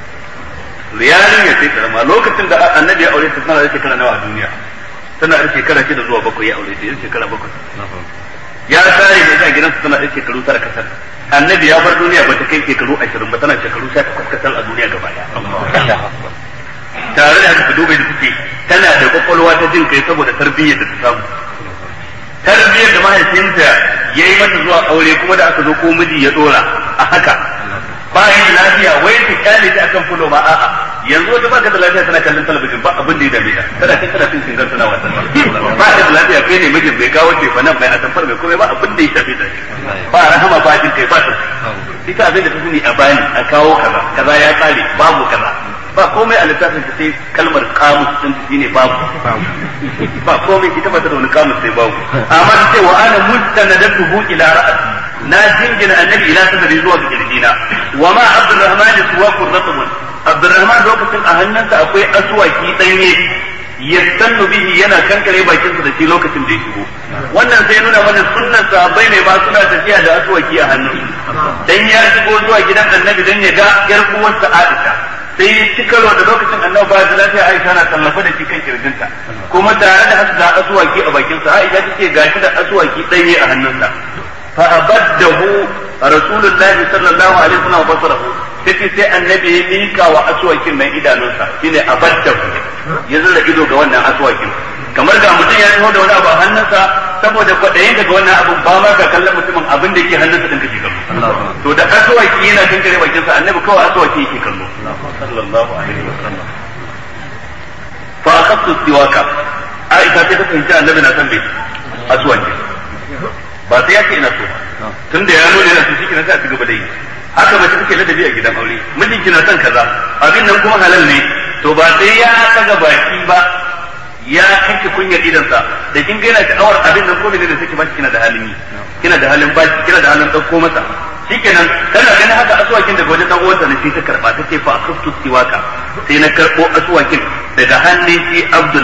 Yarin ya ce karama lokacin da Annabi ya aure ta tana da shekara nawa a duniya, tana da shekara 6 zuwa 7 ya aure ta, yin shekara 7. Ya tare da gidansa tana da shekaru 9 kasar. Annabi ya bar duniya ba ta kai shekaru 20 ba, tana shekaru 18 kasar a duniya gaba daya. Tare da haka dubai da take, tana da kwakwalwa ta jin kai saboda tarbiyyar da ta samu. Tarbiyyar da mahaifinta ya yi mata zuwa aure, kuma da aka zo ko miji ya dora a haka. Bayan lafiya wai ta kyale ta akan fulo ma a'a, yanzu wata baka da lafiya tana kallon talabijin ba abin da ya dame ta, tana cin shingar tana wasan ba ka da lafiya kai ne mijin bai kawo ce fa nan bai a tamfar mai komai ba abin da ya shafe ta, ba rahama ba jin kai ba ta ita abin da ta sani a bani a kawo kaza kaza ya kare babu kaza, ba komai a littafin ta sai kalmar kamus din ta shine babu, ba komai ita ba ta da wani kamus sai babu. Amma ta ce wa ana mustanadatuhu ila ra'si, na jingina Annabi ila sadari zuwa ga kirjina. Wa ma Abdurrahman suwaqur ratbun, Abdurrahman lokacin a hannunsa akwai aswaki danye, yastannu bihi yana kankare bakinsa da shi lokacin da ya shigo. Wannan sai nuna mana sunnar sahabbai ne ba suna tafiya da aswaki a hannunsu. Dan ya shigo zuwa gidan Annabi dan ya ga yar uwarsa Aisha, sai ya ci karo da lokacin Annabi ba da lafiya, Aisha na tallafa da shi kan kirjinta, kuma tare da haka da aswaki a bakinsa. Aisha take gashi da aswaki danye a hannunsa. fa abaddahu rasulullahi sallallahu alaihi wasallam basarahu, sai sai Annabi ya mika wa aswakin nan idanunsa, shine abaddahu, ya zura ido ga wannan aswakin. Kamar ga mutum ya taho da wani abu a hannunsa, saboda kwaɗayin ga wannan abun ba ma ka kallon mutumin abin da yake hannunsa din kake kallo. To da aswaki yana kankare bakinsa, Annabi kawai aswaki yake kallo sallallahu alaihi wasallam. Fa akhadtu siwaka, Aisha sai ta fahimci Annabi na san bai aswaki, ba sai yake ina so, tunda ya nuna yana so shi kenan sai a ci gaba da yi. haka mace take ladabi a gidan aure, mijinki na son kaza, abin nan kuma halal ne, to ba sai ya daga baki ba ya kake kunyar idansa da kin ga yana sha'awar abin nan ko ne da take ba kina da halin yi, kina da halin baki, kina da halin dauko masa. Shikenan kana ganin haka asuwakin daga wajen dan uwansa ne sai ta karba ta ce fa akhaftu siwaka, sai na karbo asuwakin daga hannun shi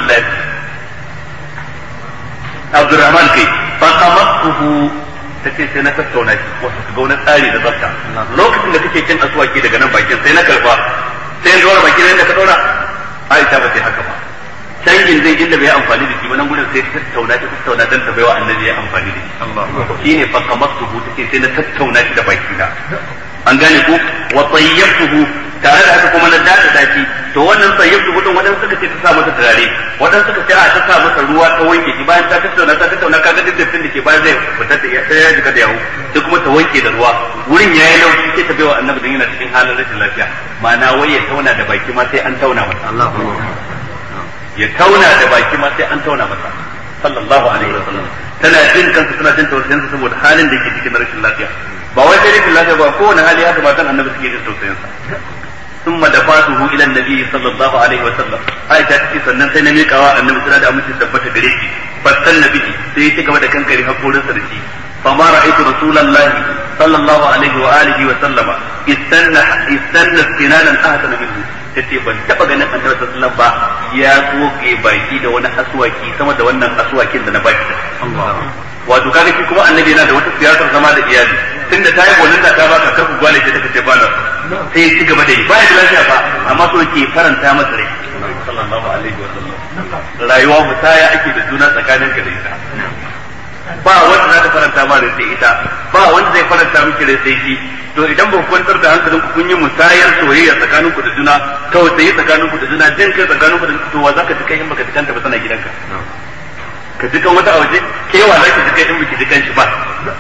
Abdurrahman kai fa qamattuhu, tace sai na tattauna shi wato ga wani tsari da tsafta. Lokacin da kake cin asuwaki daga nan bakin sai na karba, sai na dora bakin da ka dora, Aisha ba sai haka ba. Canjin zai inda bai amfani da shi wannan gurin sai ta tattauna dan ta baiwa annabi ya amfani da shi. Shine fa qamattuhu, tace sai na tattauna shi da bakina. An gane ko wa tayyibtuhu, tare da haka kuma na dada daki. To wannan tayyibtuhu din wadan suka ce ta sa masa turare, wadan suka ce a ta sa masa ruwa ta wanke shi, bayan ta tattauna kaga duk dattin da ke bayan zai fitar da ya jika da yawo, sai kuma ta wanke da ruwa. Wurin yayi laushi sai ta baiwa annabi dan yana cikin halin rashin lafiya. Ma'ana wai ya tauna da baki ma sai an tauna masa. Ya tauna da baki ma sai an tauna masa sallallahu alaihi wasallam. Tana jin kansa, tana jin tausayinsa saboda halin da yake cikin rashin lafiya. Ba wai sai rashin lafiya ba, kowane hali haka matan annabi suke jin tausayinsa. ثم دفعته الى النبي صلى الله عليه وسلم. Aisha take sannan sai na miƙawa annabi sallallahu alaihi wasallam tabbata gare shi, fattan nabi sai ya cigaba da kankare hakorin sa da shi. fa ma ra'aytu rasulullahi sallallahu alaihi wa alihi wa sallama istanna istinanan ahsana minhu. Tace ban taba ganin annabi sallallahu alaihi wasallam ba ya tsoke baki da wani aswaki sama da wannan aswakin da na baki. Wato kaga shi kuma annabi yana da wata siyasar zama da iyali, tunda ta yi bolin da ta baka karku gwale ce take ce bana sai ya ci gaba da yi, ba ya da lafiya ba amma so yake faranta masa rai sallallahu alaihi wa sallam. Rayuwa musaya ake da juna tsakanin ka da ita, ba wanda za ta faranta ma rai sai ita, ba wanda zai faranta miki rai sai shi. To idan ba ku kwantar da hankalinku kun yi musayar soyayya tsakanin ku da juna, kawai sai tsakanin ku da juna, jin kai tsakanin ku da juna, to wa zaka ji kai in baka ji kanta ba tana gidanka, ka ji kan wata a waje, kewa za ki ji kai in baki ji kan shi ba.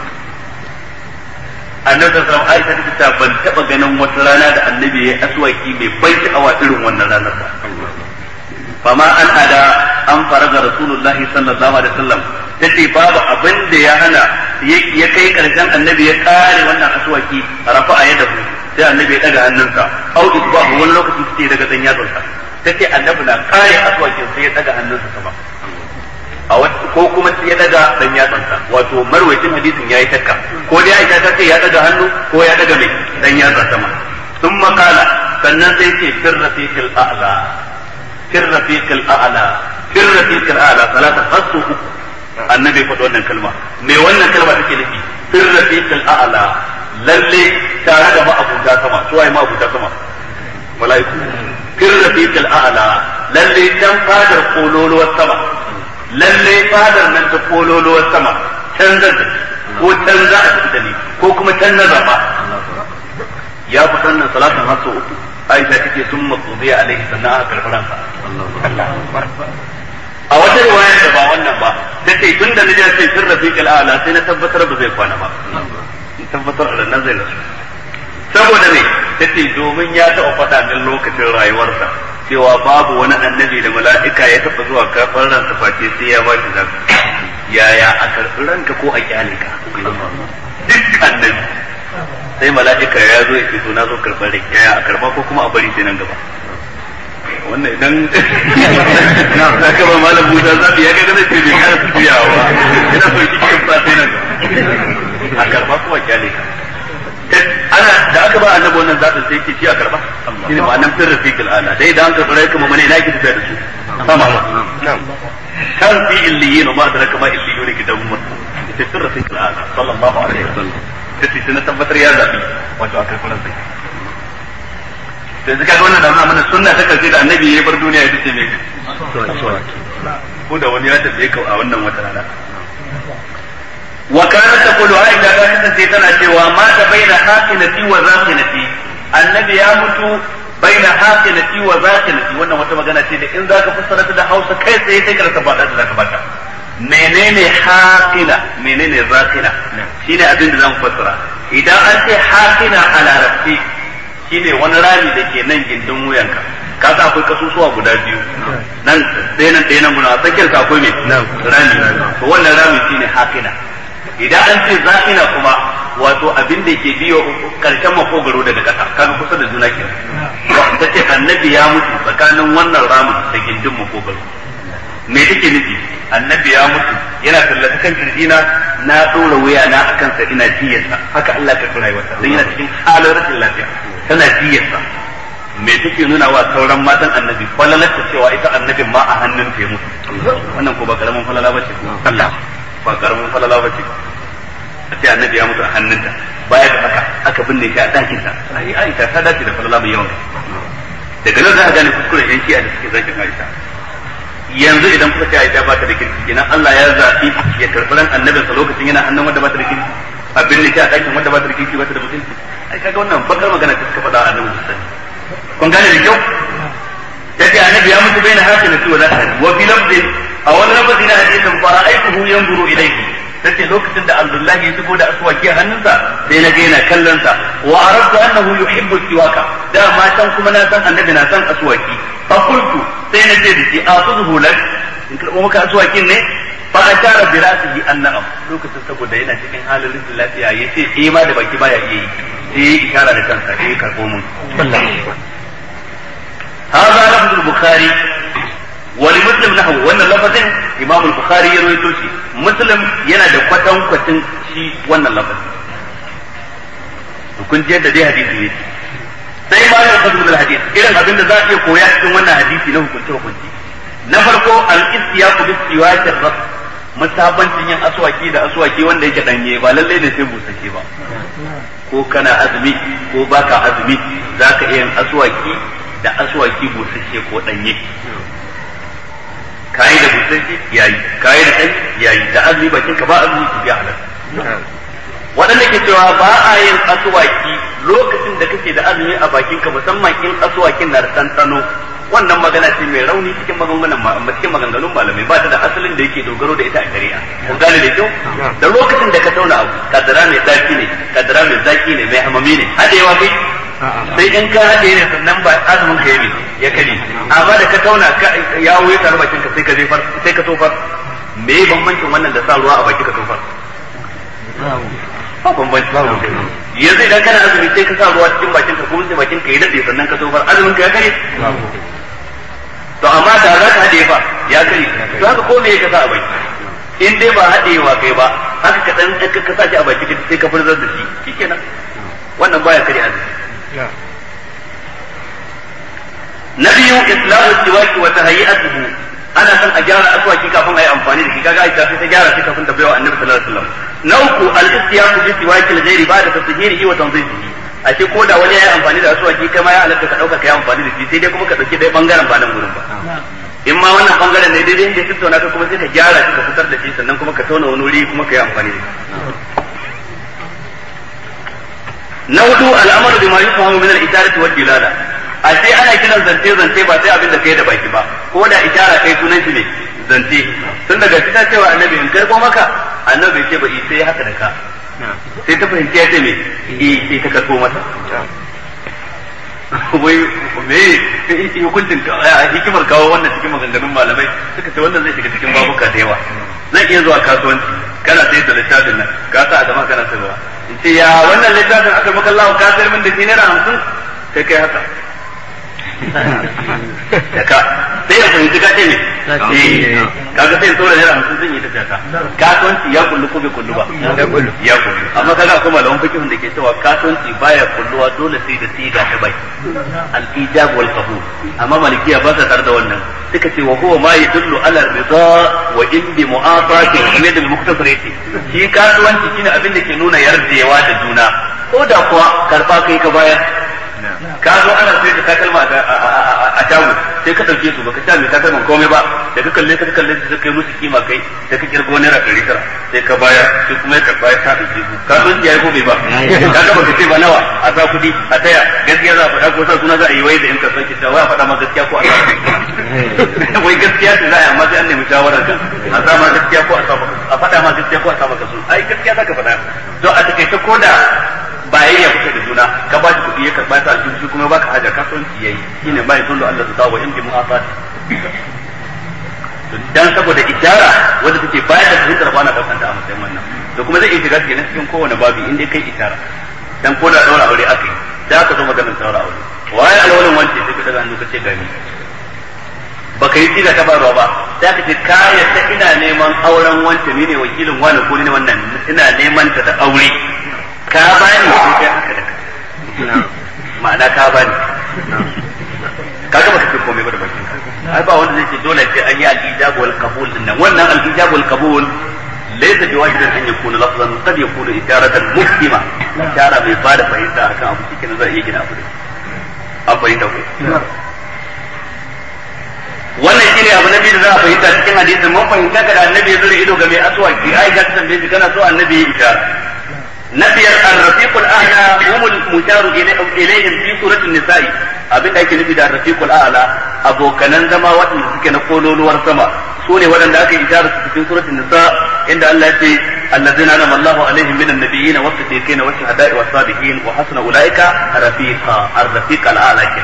Annabi sallallahu alaihi wasallam Aisha ta ban taba ganin wata rana da annabi ya aswaki mai bai sha'awa irin wannan ranar ba. Fama an ada an faraga rasulullahi sallallahu alaihi wasallam, tace babu abin da ya hana ya kai karshen annabi ya kare wannan aswaki, rafa'a yadahu, sai annabi ya daga hannunsa, au isbahu, wani lokaci sai daga dan yatsunsa. Tace annabi na kare aswakin sai ya daga hannunsa sama, ko kuma ya daga dan yatsansa. Wato marwayacin hadisin yayi takka, ko dai Aisha ta ce ya daga hannu ko ya daga mai dan yatsa sama. Sun makala, sannan sai ce firrafiqil a'la, firrafiqil a'la, firrafiqil a'la, salatan hasu. Annabi faɗo wannan kalma, me wannan kalma take nufi? Firrafiqil a'la, lalle tare da ma'abuta sama. Su waye ma'abuta sama? Malaiku. Firrafiqil a'la, lalle dan fadar kololuwar sama, lalle fadar nan ta kololuwar sama, canza ko canza a cikin da ni, ko kuma canza zama. Ya fi sannan salatin har sau uku. Aisha take sun matsuzi alaihi sannan aka karɓi ransa. A wata riwayar da ba wannan ba, ta ce tun da naja sai sun rafiqil a'la sai na tabbatar ba zai kwana ba. Tabbatar da nan zai rasu. Saboda ne, ta ce domin ya taɓa faɗa min lokacin rayuwarsa cewa babu wani annabi da mala'ika ya taɓa zuwa karɓar ransa face sai ya ba shi zaka. Yaya a karɓi ranka ko a kyale ka? Duk annabi sai mala'ika ya zo ya ce to na zo karɓar rai, yaya a karɓa ko kuma a bari sai nan gaba. Wannan idan na kaba malam Musa zabi ya ga ganin ce bai kara tuyawa, ina so shi kin fa sai nan a karɓa ko a kyale ka. Ana da aka ba annabi wannan zaɓin sai yake ci a karɓa, shine ma'anar firrafiqil a'la. dai da an karɓi rai kuma mane na ki tafiya da su sama kan fi illiyin ma adraka ma illiyun kitabun marfu, ita firrafiqil a'la sallallahu alaihi wasallam. Sai sai na tabbatar ya zabi wato a karɓar sai. Sai zaka ga wannan da mana sunna ta karshe da annabi ya bar duniya ya tace me ko da wani ya tabe ka a wannan wata rana. Wa kanat taqulu Aisha ta kasance tana cewa mata baina haqinati wa zaqinati, annabi ya mutu baina haqinati wa zaqinati. Wannan wata magana ce da in zaka fassara ta da Hausa kai tsaye sai ka rasa ba da zaka bata. Menene haqina, menene zaqina? Shine abin da zan fassara. Idan an ce haqina a larabci shine wani rami da ke nan gindin wuyanka, ka sa akwai kasusuwa guda biyu, nan ɗaya nan guda tsakiyar ka akwai mai rami, to wannan rami shine haqina. Idan an ce za'ina kuma wato abin da ke biyo karshen makogaro daga kasa kaga kusa da juna kenan ta ce annabi ya mutu tsakanin wannan ramin da gindin makogaro. Me take nufi? Annabi ya mutu yana tallata kan kirjina na dora wuya na akan sa ina jiyarsa, haka Allah ta kula wata dan yana cikin halin rashin lafiya tana jiyarsa. Me take nuna wa sauran matan annabi falalarta cewa ita annabin ma a hannun ta mutu. Wannan ko ba karamin falala bace Allah ba karamin falala bace a ce annabi ya mutu a hannunta. Baya da haka aka binne shi a dakin ta. Ai Aisha ta dace da falala mai yawa. Daga nan za a gane kuskuren yan shi'a da suke zakin Aisha. Yanzu idan kuka ce Aisha ba ta da kirki kenan Allah ya zaɓi ya karɓi ran annabinsa lokacin yana hannun wanda ba ta da kirki, a binne shi a dakin wanda ba ta da kirki ba ta da mutunci. Ai kaga wannan bakar magana ta suka faɗa a annabi sallallahu. Kun gane da kyau? Yace annabi ya mutu baina hasilati wa lahadi wa fi lafzin a wani lafazi na hadisin fara'aituhu yanzuru ilayhi. Tace lokacin da Abdullahi ya shigo da aswaki a hannunsa sai na ga yana kallon sa wa arabtu annahu yuhibbu siwaka da ma can kuma na san annabi na san aswaki fa qultu sai na ce dace a'udhu lak in karbo maka aswakin ne fa ashara bi ra'sihi annam lokacin saboda yana cikin halin rashin lafiya yace eh ma da baki baya iya yi sai ishara da kansa eh karbo mun هذا لفظ البخاري ولمسلم نحو wannan lafazin Imam al-Bukhari ya rawaito shi, Muslim yana da kwatin shi wannan lafazin. Kun ji yadda dai hadisi ne. Sai ma ya fadu da hadisi irin abin da za a iya koya cikin wannan hadisi na hukunci. Na farko al-istiyaqu bi siwak ar-ras, musabancin yin aswaki da aswaki wanda yake danye ba lalle ne sai busashe ba. Ko kana azumi ko baka azumi zaka iya yin aswaki da aswaki busashe ko danye. Kayi da busashe yayi, kayi da danye yayi, da azumi bakin ka ba azumi ki biya halal. Waɗanda ke cewa ba a yin aswaki lokacin da kake da azumi a bakin ka musamman in aswakin na da tantano, wannan magana ce mai rauni cikin maganganun malamai ba ta da asalin da yake dogaro da ita a shari'a. Kun gane da kyau? Da lokacin da ka tauna abu kadara mai zaki ne, kadara mai zaki ne, mai hamami ne, hadewa kai sai in ka haɗe ne sannan ba azumin ka yi ya kare, amma da ka tauna ya wuce tare bakin ka sai ka tofar. Me ya bambancin wannan da sa ruwa a baki ka tofar? Ba bambanci ba. Yanzu idan kana azumi sai ka sa ruwa cikin bakin ka kuma sai bakin ka yi dade sannan ka tofar, azumin ka ya kare. To amma da za ka haɗe ba ya kare, to haka ko me ka sa a baki in dai ba haɗewa kai ba haka ka dan ka sa shi a baki sai ka furzar da shi shikenan, wannan baya kare azumi. Na biyu islamu siwaki wa tahayyi'atuhu, ana son a gyara aswaki kafin a yi amfani da shi, kaga Aisha sai ta gyara shi kafin ta baiwa Annabi sallallahu alaihi wasallam. Na uku al-istiyaku bi siwaki al-ghairi ba'da tasghirihi wa tanzihihi, ashe ko da wani ya yi amfani da aswaki kai ma ya halatta ka dauka kai amfani da shi, sai dai kuma ka dauki dai bangaren ba nan gurin ba. In ma wannan bangaren ne daidai inda tattauna ka kuma sai ka gyara shi ka fitar da shi sannan kuma ka tauna wani wuri kuma ka yi amfani da shi. Na hudu al'amaru bima yufahamu min al-isharati wad dilala, ashe ana kiran zance ba sai abin da kai da baki ba, ko da ishara kai sunan shi ne zance. Tun daga ta cewa annabi in karbo maka, annabi ce ba sai haka da ka, sai ta fahimci ya ce me sai ta karbo mata. Wai me hukuncin hikimar kawo wannan cikin maganganun malamai suka ce wannan zai shiga cikin babuka da yawa. Zan iya zuwa kasuwanci kana sayar da littafin nan ka sa a gaba kana sayarwa, in ce ya wannan littafin aka maka Allah ka sayar min da shi naira 50 sai kai haka da ka sai ya fahimci ka ce ne kaga sai saboda naira 50 zan yi ta ka kasuwanci ya kullu ko bai kullu ba ya kullu, amma kaga akwai malaman fikihun da ke cewa kasuwanci baya kulluwa dole sai da siga ta baki al-ijab wal qabul, amma malikiya ba sa tare da wannan, suka ce wa huwa ma yadullu ala ridha wa indi mu'atati kamar da muktasar yake, shi kasuwanci shine abin da ke nuna yardewa da juna, ko da kuwa karba kai ka bayar. Ka zo ana sai da takalma a shago sai ka dauke su baka sha mai takalman komai ba, da ka kalle sai kai musu kima kai sai ka kirgo naira 900 sai ka bayar, sai kuma ya karba ya sa da su ka zo ya yi ko bai ba ka ga baka ce ba nawa a sa kudi a taya gaskiya za a faɗa ko sa suna za a yi wai da in ka san ki ta wai a faɗa ma gaskiya ko a sa wai gaskiya ce za a yi amma sai an nemi shawarar ka a sa ma gaskiya ko a faɗa ma gaskiya ko a sa maka su, ai gaskiya za ka faɗa. Don a takaice ko da bayan ya fita da juna ka ba shi kuɗi ya karɓa ta aljihu shi kuma baka haja kasuwanci yayi shine bai dole Allah ta tawo in bi mu'afat. Dan saboda ishara wanda take bayar da fahimtar ba na daukanta a matsayin wannan, da kuma zai iya shiga cikin kowane babi in dai kai isara dan ko da daura aure aka yi da aka zo maganar daura aure waye alwalin wance sai ka daga hannu ka ce gani baka yi siga ta barwa ba sai ka ce ka yadda ina neman auren wance ne wakilin wani ko ne wannan ina neman ta da aure ka bani sai kai haka da ma'ana ka bani kaga baka ce komai ba da bakin ka ai ba wanda zai ce dole sai an yi al-ijab wal qabul din nan wannan al-ijab wal qabul laysa biwajib an yakuna lafzan qad yakuna isharatan muslima ishara bai bada fahimta akan abu cikin zai iya gina abu an fahimta ko wannan shine abu nabi da za a fahimta cikin hadisin mun fahimta da annabi zai ido ga mai aswaki Aisha ta tambaye kana so annabi ya ishara nabiyar ar-rafiqul a'la humul musharu ilayhim fi suratul nisa'i abin da ake nufi da ar-rafiqul a'la abokanan zama waɗanda suke na kololuwar sama su ne waɗanda aka yi ishara su cikin suratul nisa inda Allah ya ce allazina anama Allahu alaihim minan nabiyyin wa siddiqin wa shuhada'i was salihin wa hasuna ulaika rafiqa ar-rafiqul a'la ke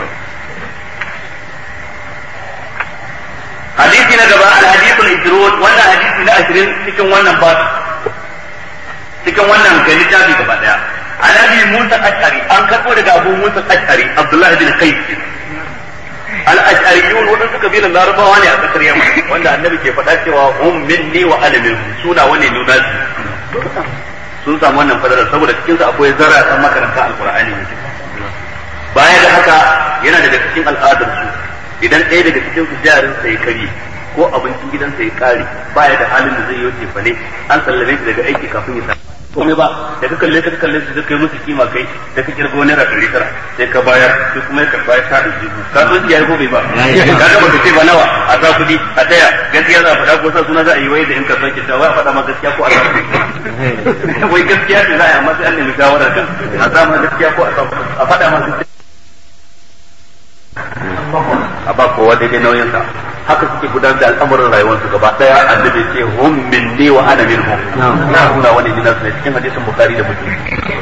hadisi na gaba al-hadithul 20 wannan hadisi na 20 cikin wannan babu cikin wannan kai littafi gaba daya Abi Musa al-Ash'ari an karbo daga Abu Musa al-Ash'ari Abdullah bin Qais al-Ash'ariyun wadansu kabilan Larabawa ne a kasar Yaman wanda Annabi ke faɗa cewa hum minni wa ana minhum suna wani nunasi sun samu wannan fadalar saboda cikin su akwai zara ta makaranta al-Qur'ani ne baya da haka yana daga cikin al'adar su idan ɗaya daga cikin su jarin sai kari ko abincin gidansa ya kare baya da halin da zai yi wace fane an sallame shi daga aiki kafin ya samu komai ba da ka kalle su da kai musu kima kai da ka kirgo naira 900 sai ka bayar sai kuma ya karba ya tada jibu ka so ya yi gobe ba ka ga baka ce ba nawa a sa kudi a taya gaskiya za a faɗa ko sa suna za a yi wai da in ka sake ta wai a faɗa ma gaskiya ko a sa wai gaskiya ce za a yi amma sai an nemi shawarar ka a sa ma gaskiya ko a faɗa ma gaskiya a ba kowa daidai nauyinsa haka suke gudanar da al'amuran rayuwarsu gaba daya annabi ce hum minni wa ana minhum na nuna wani dinar ne cikin hadisin bukhari da muslim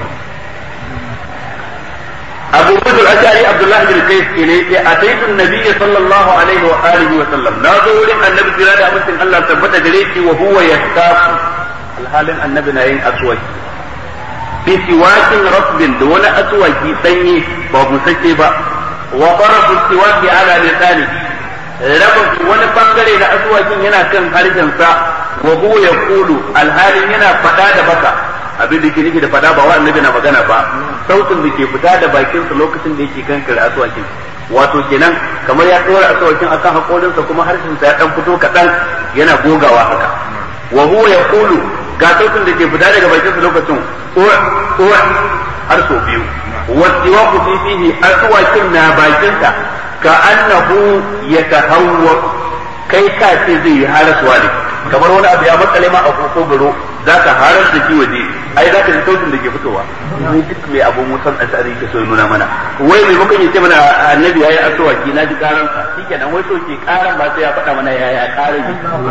abu budul ashari abdullah bin qais ne ya ataitu an-nabiy sallallahu alaihi wa alihi wa sallam na zo wurin annabi kira da amincin Allah tabbata gare shi wa huwa yastafu alhalin annabi na yin aswaki bi siwakin rasbin da wani aswaki danye ba busace ba wa qarafu siwaki ala lisanihi rabin wani bangare na aswakin yana kan harshensa wa huwa yaqulu alhalin yana fada da baka abin da ke nufi da fada ba wa annabi na magana ba sautin da ke fita da bakin sa lokacin da yake kankare aswakin wato kenan kamar ya tsora aswakin akan hakorinsa kuma harshen sa ya dan fito kadan yana gogawa haka wa huwa yaqulu ga sautin da ke fita daga bakin sa lokacin har so biyu wasiwaqu fihi aswakin na bakin sa ka annahu yatahawwa kai ka ce zai yi harasuwa ne kamar wani abu ya matsale ma a kokogoro zaka harar da shi waje ai zaka ji sautin da ke fitowa ni duk mai abu musan asari ke so ya nuna mana wai mai mukan yace mana annabi yayi aswaki na ji karan sa shikenan wai so ke karan ba sai ya faɗa mana yaya karan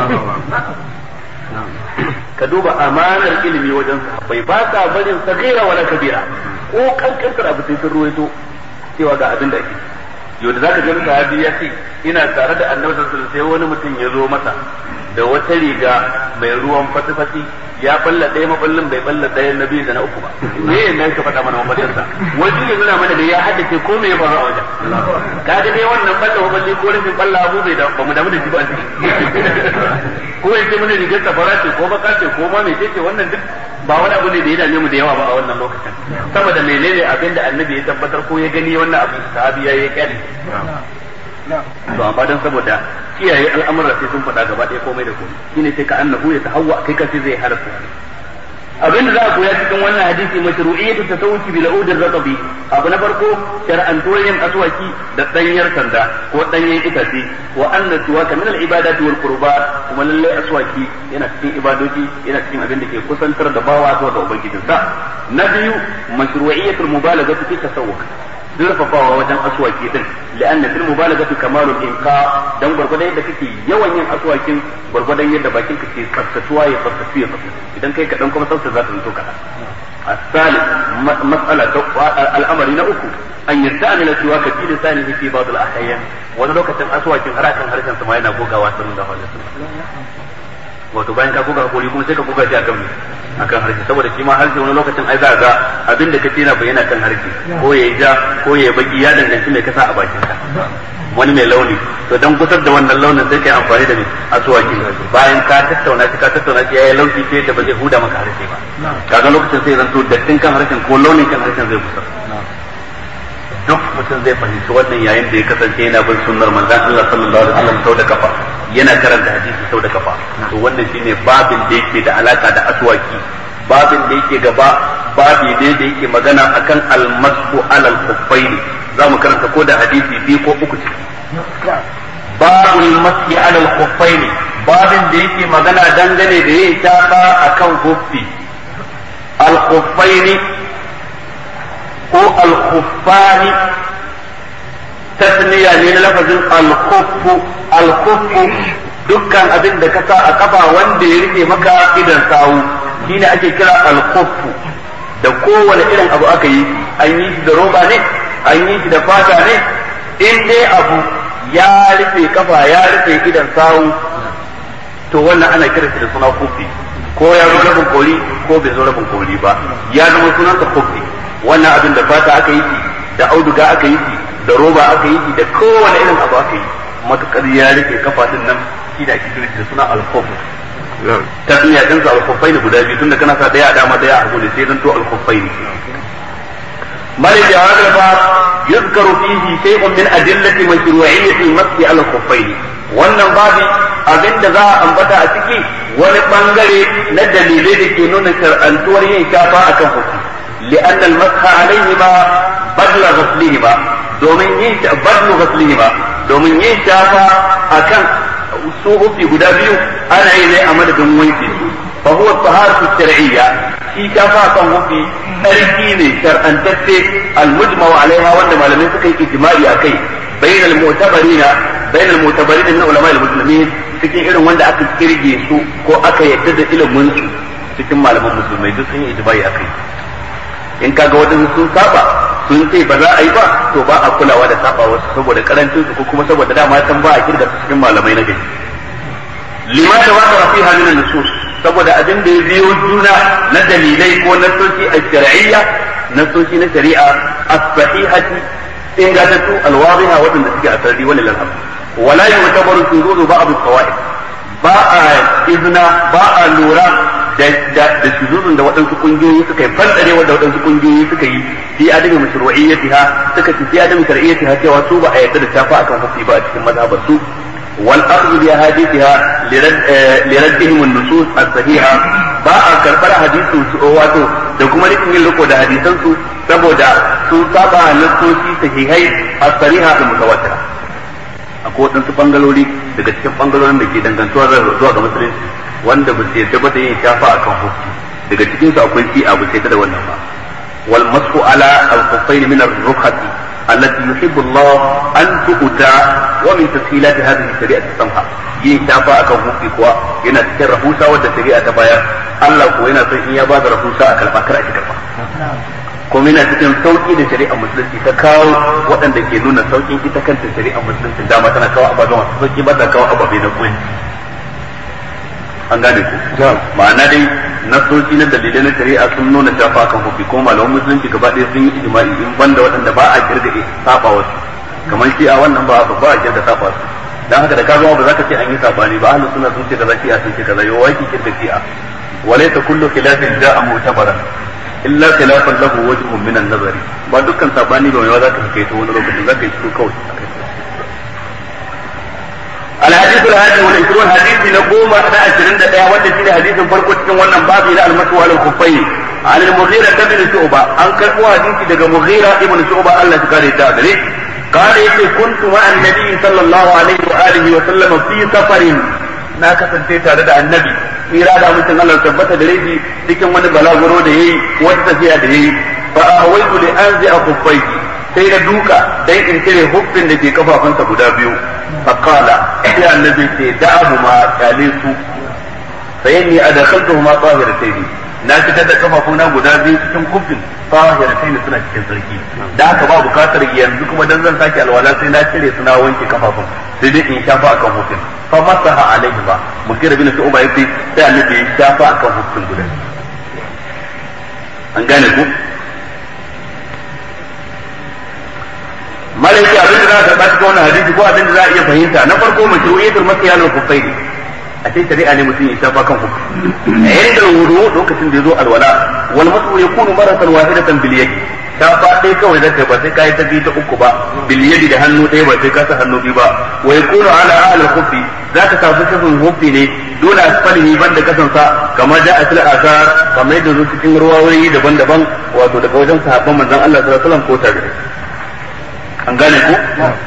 ka duba amanar ilimi wajen sahabbai ba sa barin sagira wala kabira ko kankantar abu sai sun ruwaito cewa ga abin da ake yau da zaka gani sahabi ya ce ina tare da annabi sallallahu alaihi wasallam sai wani mutum ya zo masa da wata riga mai ruwan fati-fati ya balla ɗaya maballin bai balla ɗaya na biyu da na uku ba me ne ka faɗa mana maballin sa wani ya nuna mana da ya haddace ko me ya faru a wajen kaga dai wannan balla maballi ko rashin balla abu bai da ba mu damu da shi ba ko yace mana rigar safara ce ko baka ce ko ma me ce wannan duk ba wani abu ne da ya dame mu da yawa ba a wannan lokacin saboda menene abin da annabi ya tabbatar ko ya gani wannan abu sahabi ya yi kyali to amma dan saboda kiyaye al'amuran sai sun faɗa gaba ɗaya komai da komai shine sai ka annahu ya tahawwa kai ka sai zai harasu abin da za a koya cikin wannan hadisi mashru'iyyatu tasawwuki bil udir ratabi abu na farko shar'antuwar yin aswaki da danyar sanda ko danyen itace wa anna suwaka min al ibadati wal qurbat kuma lalle aswaki yana cikin ibadoji yana cikin abin da ke kusantar da bawa zuwa ga ubangijinsa na biyu mashru'iyyatul mubalaghati fi tasawwuk zurfafawa wajen aswaki din la'anna fil mubalaghati kamalul inqa dan gurgurdan yadda kake yawan yin aswakin gurgurdan yadda bakin ka ke tsaftatuwa ya tsaftatu idan kai kadan kuma tsafta za ta zanto kada الثالث مسألة الأمر نأكو أن يستعمل السواك في لسانه في بعض الأحيان ونلوك أسواك هراكا هرشا سماينا بوغا واسرون ده wato bayan ka goga hakori kuma sai ka goga shi akan harshe saboda shi ma harshe wani lokacin ai za ga abin da kace yana bayyana kan harshe ko yayi ja ko yayi baki ya danganci mai kasa a bakin ka wani mai launi to dan gusar da wannan launin sai kai amfani da asuwaki bayan ka tattauna shi yayi lauki sai da ba zai huda maka harshe ba kaga lokacin sai zanto dattin kan harshen ko launin kan harshen zai gusar duk mutum zai fahimci wannan yayin da ya kasance yana bin sunnar manzon Allah sallallahu alaihi wasallam sau da kafa yana karanta hadisi sau da kafa to wannan shine babin da yake da alaka da aswaki babin da yake gaba babi ne da yake magana akan almasu alal khuffaini zamu karanta ko da hadisi biyu ko uku ce babul masi alal khuffaini babin da yake magana dangane da yin shafa akan khuffi al khuffaini ko al khuffani tasniya ne na lafazin al khuffu dukkan abin da ka sa a kafa wanda ya rike maka idan sawu shine ake kira al khuffu da kowane irin abu aka yi an yi shi da roba ne an yi shi da fata ne in dai abu ya rufe kafa ya rufe idan sawu to wannan ana kira shi da suna khuffi ko ya zo rabin kori ko bai zo rabin kori ba ya zama sunansa khuffi wannan abin da fata aka yi shi da auduga aka yi shi da roba aka yi shi da kowane irin abu aka yi matukar ya rike kafa din nan shi da ake kira da suna al-khuffu tasniya din sa al-khuffain guda biyu tunda kana sa daya a dama daya a hagu ne sai dan to al-khuffain mali da hada fa yuzkaru fihi shay'un min adillati mashru'iyyati al-mas'i al-khuffain wannan babi abinda za a ambata a ciki wani bangare na dalilai da ke nuna shar'antuwar yin shafa akan khuffi لأن المسح عليهما بدل غسلهما domin yin shafa akan su hufi guda biyu ana yi ne a madadin wanke su fa huwa taharatu shar'iyya shi shafa akan hufi tsarki ne shar'antacce al-mujma'u alaiha wanda malamai suka yi ijma'i akai bainal mu'tabarina min ulama al-muslimin cikin irin wanda aka kirge su ko aka yadda da ilimin su cikin malaman musulmai duk sun yi ijma'i akai in kaga wadansu sun saba sun ce ba za a yi ba to ba a kulawa da saba wasu saboda karancin su ko kuma saboda dama san ba a kirga su cikin malamai na gari lima da wata fi halin nusus saboda abin da ya biyo juna na dalilai ko nasoci al-shar'iyya nasoci na shari'a as-sahihati ingantattu al-wadiha wadanda suke a sarri wal alham wala yu'tabaru shurudu ba'd al-qawaid ba a izna ba a lura da shuzuzun da waɗansu ƙungiyoyi suka yi fandare wanda waɗansu ƙungiyoyi suka yi fi adami mashru'iyyatiha suka ci fi adami shar'iyyatiha cewa su ba a yarda da shafa akan hufi ba a cikin mazhabar su wal akhdhu bi hadithiha li raddihim an-nusus as-sahiha ba a karbar hadisin su wato da kuma rikin yin riko da hadisan su saboda sun saba nasoci sahihai as-sariha da mutawatira akwai waɗansu bangalori daga cikin bangalorin da ke dangantuwa zuwa ga musulunci wanda ba su yarda ba da yin shafa akan hufi daga cikin su akwai shi'a ba su yarda da wannan ba wal masfu ala al-khuffayn min ar-rukhati allati yuhibbu Allah an tu'ta wa min tashilat hadhihi shari'at as-samha yin shafa akan hufi kuwa yana cikin rahusa wadda shari'a ta bayar Allah ko yana son in ya ba da rahusa a karba kar a ci karba kuma yana cikin sauki da shari'ar musulunci ta kawo waɗanda ke nuna saukin ita kanta shari'ar musulunci dama tana kawo ababen masu sauki ba ta kawo ababe na kuwa an gane ku ma'ana dai nasoci na dalilai na shari'a sun nuna shafa kan hufi ko malaman musulunci gaba ɗaya sun yi ijma'i in banda waɗanda ba a kirga saba wasu kamar shi a wannan ba a kirga saba su dan haka da ka zama ba za ka ce an yi sabani ba ahlus sunna sun ce kaza shi'a sun ce kaza yau waki kirga shi'a walaysa kullu khilafin ja'a mu'tabaran illa khilafan lahu wajhun min an-nazari ba dukkan sabani ba mai za ka kai to wani lokacin za ka yi shiru kawai الحديث الهادي والعشرون حديث نقوم أنا 21 wanda shine hadisin farko cikin wannan babu na al-maswa al-khuffayn an al-mughira ibn shu'ba an karbo hadisi daga mughira ibn shu'ba Allah ya kare ta gare kada yace kuntu ma annabi sallallahu alaihi wa alihi wa sallam fi safarin na kasance tare da annabi tsira da mutum Allah tabbata da rai cikin wani balaguro da yayi wata tafiya da yayi fa ahawaitu li anzi khuffayhi sai da duka dai in cire huffin da ke kafafunsa guda biyu فقال يا النبي دعهما ثالث fa inni adkhaltuhuma tahiratayn na fitar da kafafuna guda biyu cikin kufin tahiratayn suna cikin sarki da haka ba bukatar yanzu kuma dan zan sake alwala sai na cire suna wanke kafafun sai dai in shafa akan kufin fa masaha alaihi ba mukira bin Shu'ba yace sai annabi ya shafa akan kufin guda an gane ku malaiki abin da za ka karɓa cikin wannan hadisi ko abin da za a iya fahimta na farko mashru'iyatul masih al kuffaini a cikin shari'a ne mutum ya shafa kan hukm inda wudu lokacin da yazo alwala wal masu yakunu maratan wahidatan bil yadi shafa dai kawai zaka ba sai kai ta biyu ta uku ba bil yadi da hannu ɗaya ba sai ka sa hannu biyu ba wa yakunu ala al khuffi zaka tafi shafin hukmi ne dole asfalihi banda kasansa kamar da asal asar kamar yadda zo cikin ruwayoyi daban-daban wato daga wajen sahabban manzon Allah sallallahu alaihi wasallam ko tabi'i an gane ko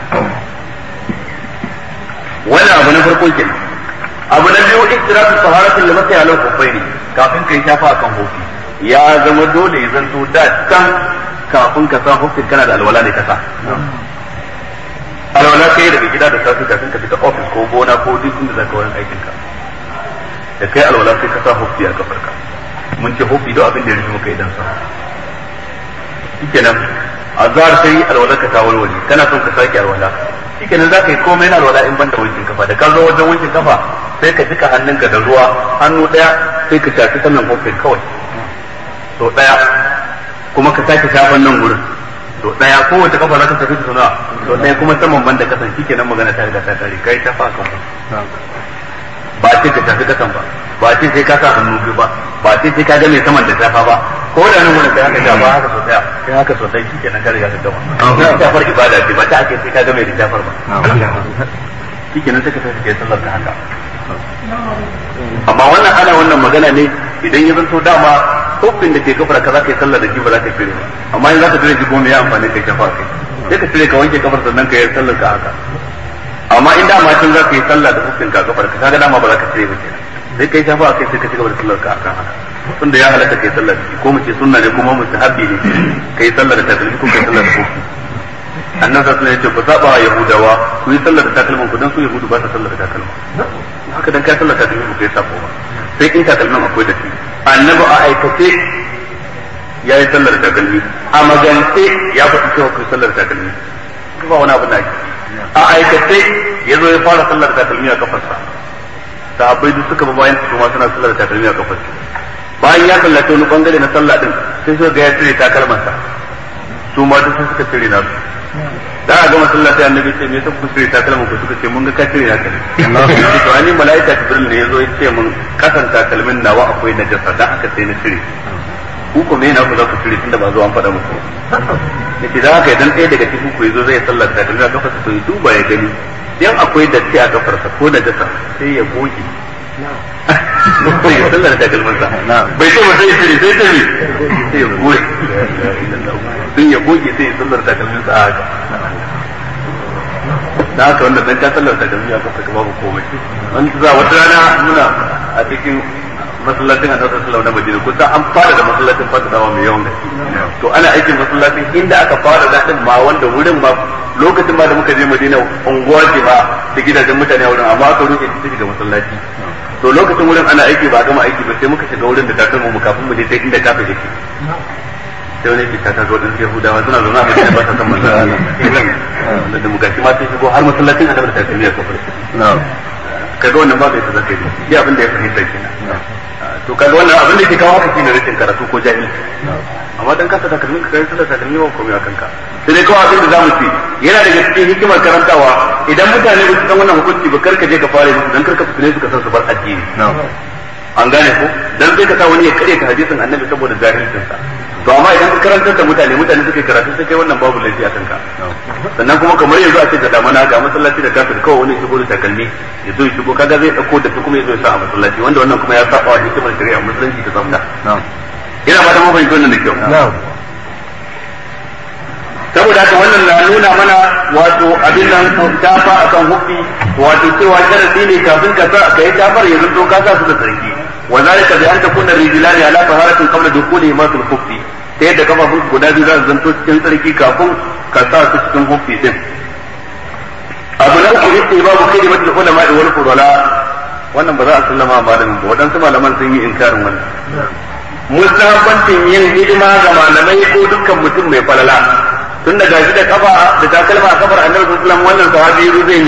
wannan abu na farko kenan abu na biyu iktiratu taharatul limati ala kuffaini kafin kai shafa akan hufi ya zama dole ya zanto da kan kafin ka sa hufin kana da alwala ne ka sa alwala kai daga gida da safi kafin ka fita office ko gona ko duk inda zaka wurin aikin ka da kai alwala sai ka sa hufi a kafarka mun ce hufi da abin da ya rufe maka idan sa shikenan azhar sai alwala ka ta walwali kana son ka sake alwala shikenan za ka yi komai na alwala in banda wankin kafa da ka zo wajen wankin kafa sai ka jika hannunka da ruwa hannu daya sai ka shafi sannan hufin kawai so daya kuma ka sake shafan nan gurin so daya kowace kafa za ka tafi da suna so daya kuma saman banda kasan shikenan magana ta riga ta kare kai shafa kan ba ce ka shafi kasan ba ce sai ka sa hannu biyu ba ce sai ka ga mai saman da shafa ba ko da nan wurin kai haka da ba haka so daya kai haka so daya shikenan ka riga ka gama shafar ibada ce ba ta ake sai ka ga mai shafar ba shikenan sai ka tafi kai sallar ka haka amma wannan magana ne idan ya zanto dama hukun da ke kafar ka za ka yi sallar da shi ba za ka cire ba amma in za ka cire shi kuma ya amfani kai shafa kai sai ka cire ka wanke kafar sannan ka yi sallar ka haka amma in dama tun za ka yi sallar da hukun ka kafar ka kaga dama ba za ka cire ba kenan sai kai shafa kai sai ka cigaba da sallar ka haka tunda ya halatta kai sallar da shi ko mu ce sunna ne kuma mu sahabi ne kai sallar da takalmi ko kai sallar da hukun annabi sallallahu alaihi wasallam ya ce ku saba yahudawa ku yi sallar da takalman ku dan su yahudu ba ta sallar da takalma haka dan ka sallar takalmi ku kai sabo ba sai in takalmin akwai da shi annabi a aikace ya yi sallar takalmi a magance ya faɗi cewa ku sallar takalmi ba wani abu da ake a aikace ya zo ya fara sallar takalmi a kafarsa sahabbai duk suka ba bayan su ma suna sallar takalmi a kafarsa bayan ya sallace wani bangare na sallah din sai suka ga ya cire takalmansa su ma duk suka cire nasu da a gama sallah sai annabi ce me yasa ku cire takalman ku suka ce mun ga ka cire takalmi to ani malaika jibril ne yazo ya ce mun kasan takalmin nawa akwai najasa dan haka sai na cire ku ko me na ku za ku cire tunda ba zo an faɗa muku yace da haka idan ɗaya daga cikin ku yazo zai sallar takalmi a kafarsa to ya duba ya gani idan akwai datti a kafarsa ko najasa sai ya goge sai ya sallar takalminsa bai ce ba sai ya cire sai ya goge sai ya goge sai ya sallar takalminsa a haka da haka wannan dan ka sallar takalmi a kafa babu komai an za wata rana muna a cikin masallacin a tasar sallau na Madina kusa an fara da masallacin fadadawa mai yawan gaske to ana aikin masallacin inda aka fara da din ma wanda wurin ma lokacin ma da muka je Madina unguwa ce ba da gidajen mutane a wurin amma aka rufe shi daga masallaci to lokacin wurin ana aiki ba gama aiki ba sai muka shiga wurin da takalmu mu kafin mu je sai inda kafa yake sai wani ke ta ga wadansu Yahudawa suna zaune a Madina ba ta san manzon Allah da muka ci ma sai shigo har masallacin Annabi da takalmi a kafar kaga wannan ba zai zaka yi ya abin da ya fahimta kenan to kaga wannan abin da yake kawo haka shine rashin karatu ko jahili amma dan kasa takalmin ka kai sallar takalmi ba komai akan ka sai dai kawai abin da zamu ce yana daga cikin hikimar karantawa idan mutane ba su san wannan hukunci ba karka je ka fara musu dan karka fitine su ka san su bar addini an gane ko dan sai ka sa wani ya kare ka hadisin Annabi saboda jahilcin sa to amma idan ka karantar da mutane suke karatu sai kai wannan babu laifi a kanka sannan kuma kamar yanzu a ce da damana ga masallaci da kafir kawai wani shigo da takalmi ya zo shigo kaga zai dauko da kuma ya zo ya sa a masallaci wanda wannan kuma ya saba wa hikimar shari'a musulunci ta zamna ina ba da mu fahimci wannan da kyau saboda haka wannan na nuna mana wato abin nan tafa akan hukki wato cewa sharadi ne kafin ka sa kai tafar ya zanto ka sa su da sarki wa zalika bi an takuna rijlani ala taharatin qabla dukhuli ma fil khuffi ta yadda kafafun guda biyu za su zanto cikin sarki kafin ka sa su cikin hukki din abu na uku yake babu kalimatul ulama wal fudala wannan ba za a sallama malamin ba, waɗansu malaman sun yi inkarin wannan. Mustahabbancin yin hidima ga malamai ko dukkan mutum mai falala, tun da gashi da kafa da takalma a kafar annabi sallallahu alaihi wasallam, wannan sahabi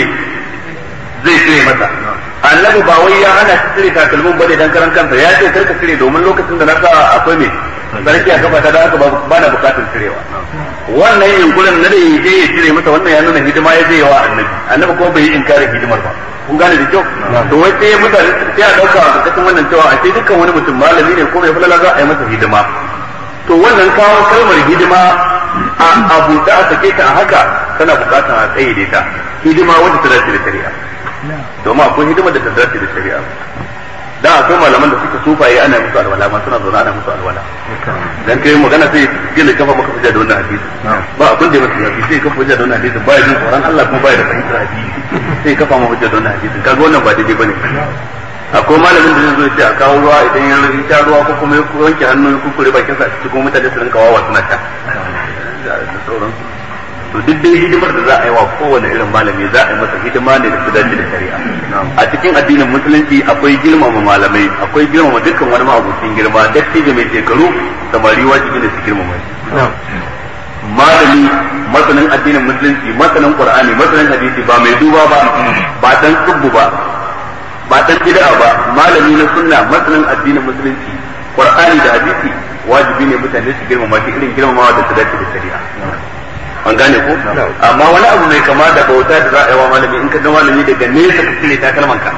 zai cire masa. Annabi ba wai ya hana shi cire takalmin bane dan karan kansa, ya ce karka cire domin lokacin da na sa akwai me sarki a kafa ta da haka ba na bukatar cirewa. Wannan yunkurin na da yake ya cire masa, wannan ya nuna hidima ya je wa annabi ko bai yi inkarin hidimar ba. Kun gane da kyau? To wai sai mutane sai a dauka a cikin wannan cewa a sai dukkan wani mutum malami ne ko mai falala za a yi masa hidima. To wannan kawo kalmar hidima a abu da aka sake ta a haka tana bukatar a tsaye ta hidima wanda ta dace da shari'a. Domin akwai hidimar da ta dace da shari'a. Da akwai malaman da suke sufaye ana musu alwala, ma suna zaune ana musu alwala. Dan kai magana sai gina kafa maka hujja da wannan hadisi. Ba abin da ya masa hadisi sai kafa hujja da wannan hadisi, ba ya jin tsoron Allah kuma ba ya da fahimtar hadisi. Sai kafa maka hujja da wannan hadisi. Kaga wannan ba daidai bane. Akwai malamin da zai zo ya ce a kawo ruwa idan ya sha ruwa ko kuma ya wanke hannu ya kurkure bakin sa cikin mutane su rinka wawa suna sha. Da sauransu. To duk dai hidimar da za a yi wa kowane irin malami za a yi masa hidima ne da su dace da shari'a. A cikin addinin musulunci akwai girmama malamai, akwai girmama dukkan wani ma'abucin girma, dattijo mai shekaru, samari wajibi ne su girmama shi. Malami masanin addinin musulunci, masanin qur'ani, masanin hadisi, ba mai duba ba dan tsubbu ba dan bid'a ba, malami na sunna, masanin addinin musulunci, qur'ani da hadisi, wajibi ne mutane su girmama shi irin girmamawa da su dace da shari'a. An gane ko? Amma wani abu mai kama da bauta da za a yi wa malami, in ka ga malami daga nesa ka cire takalman ka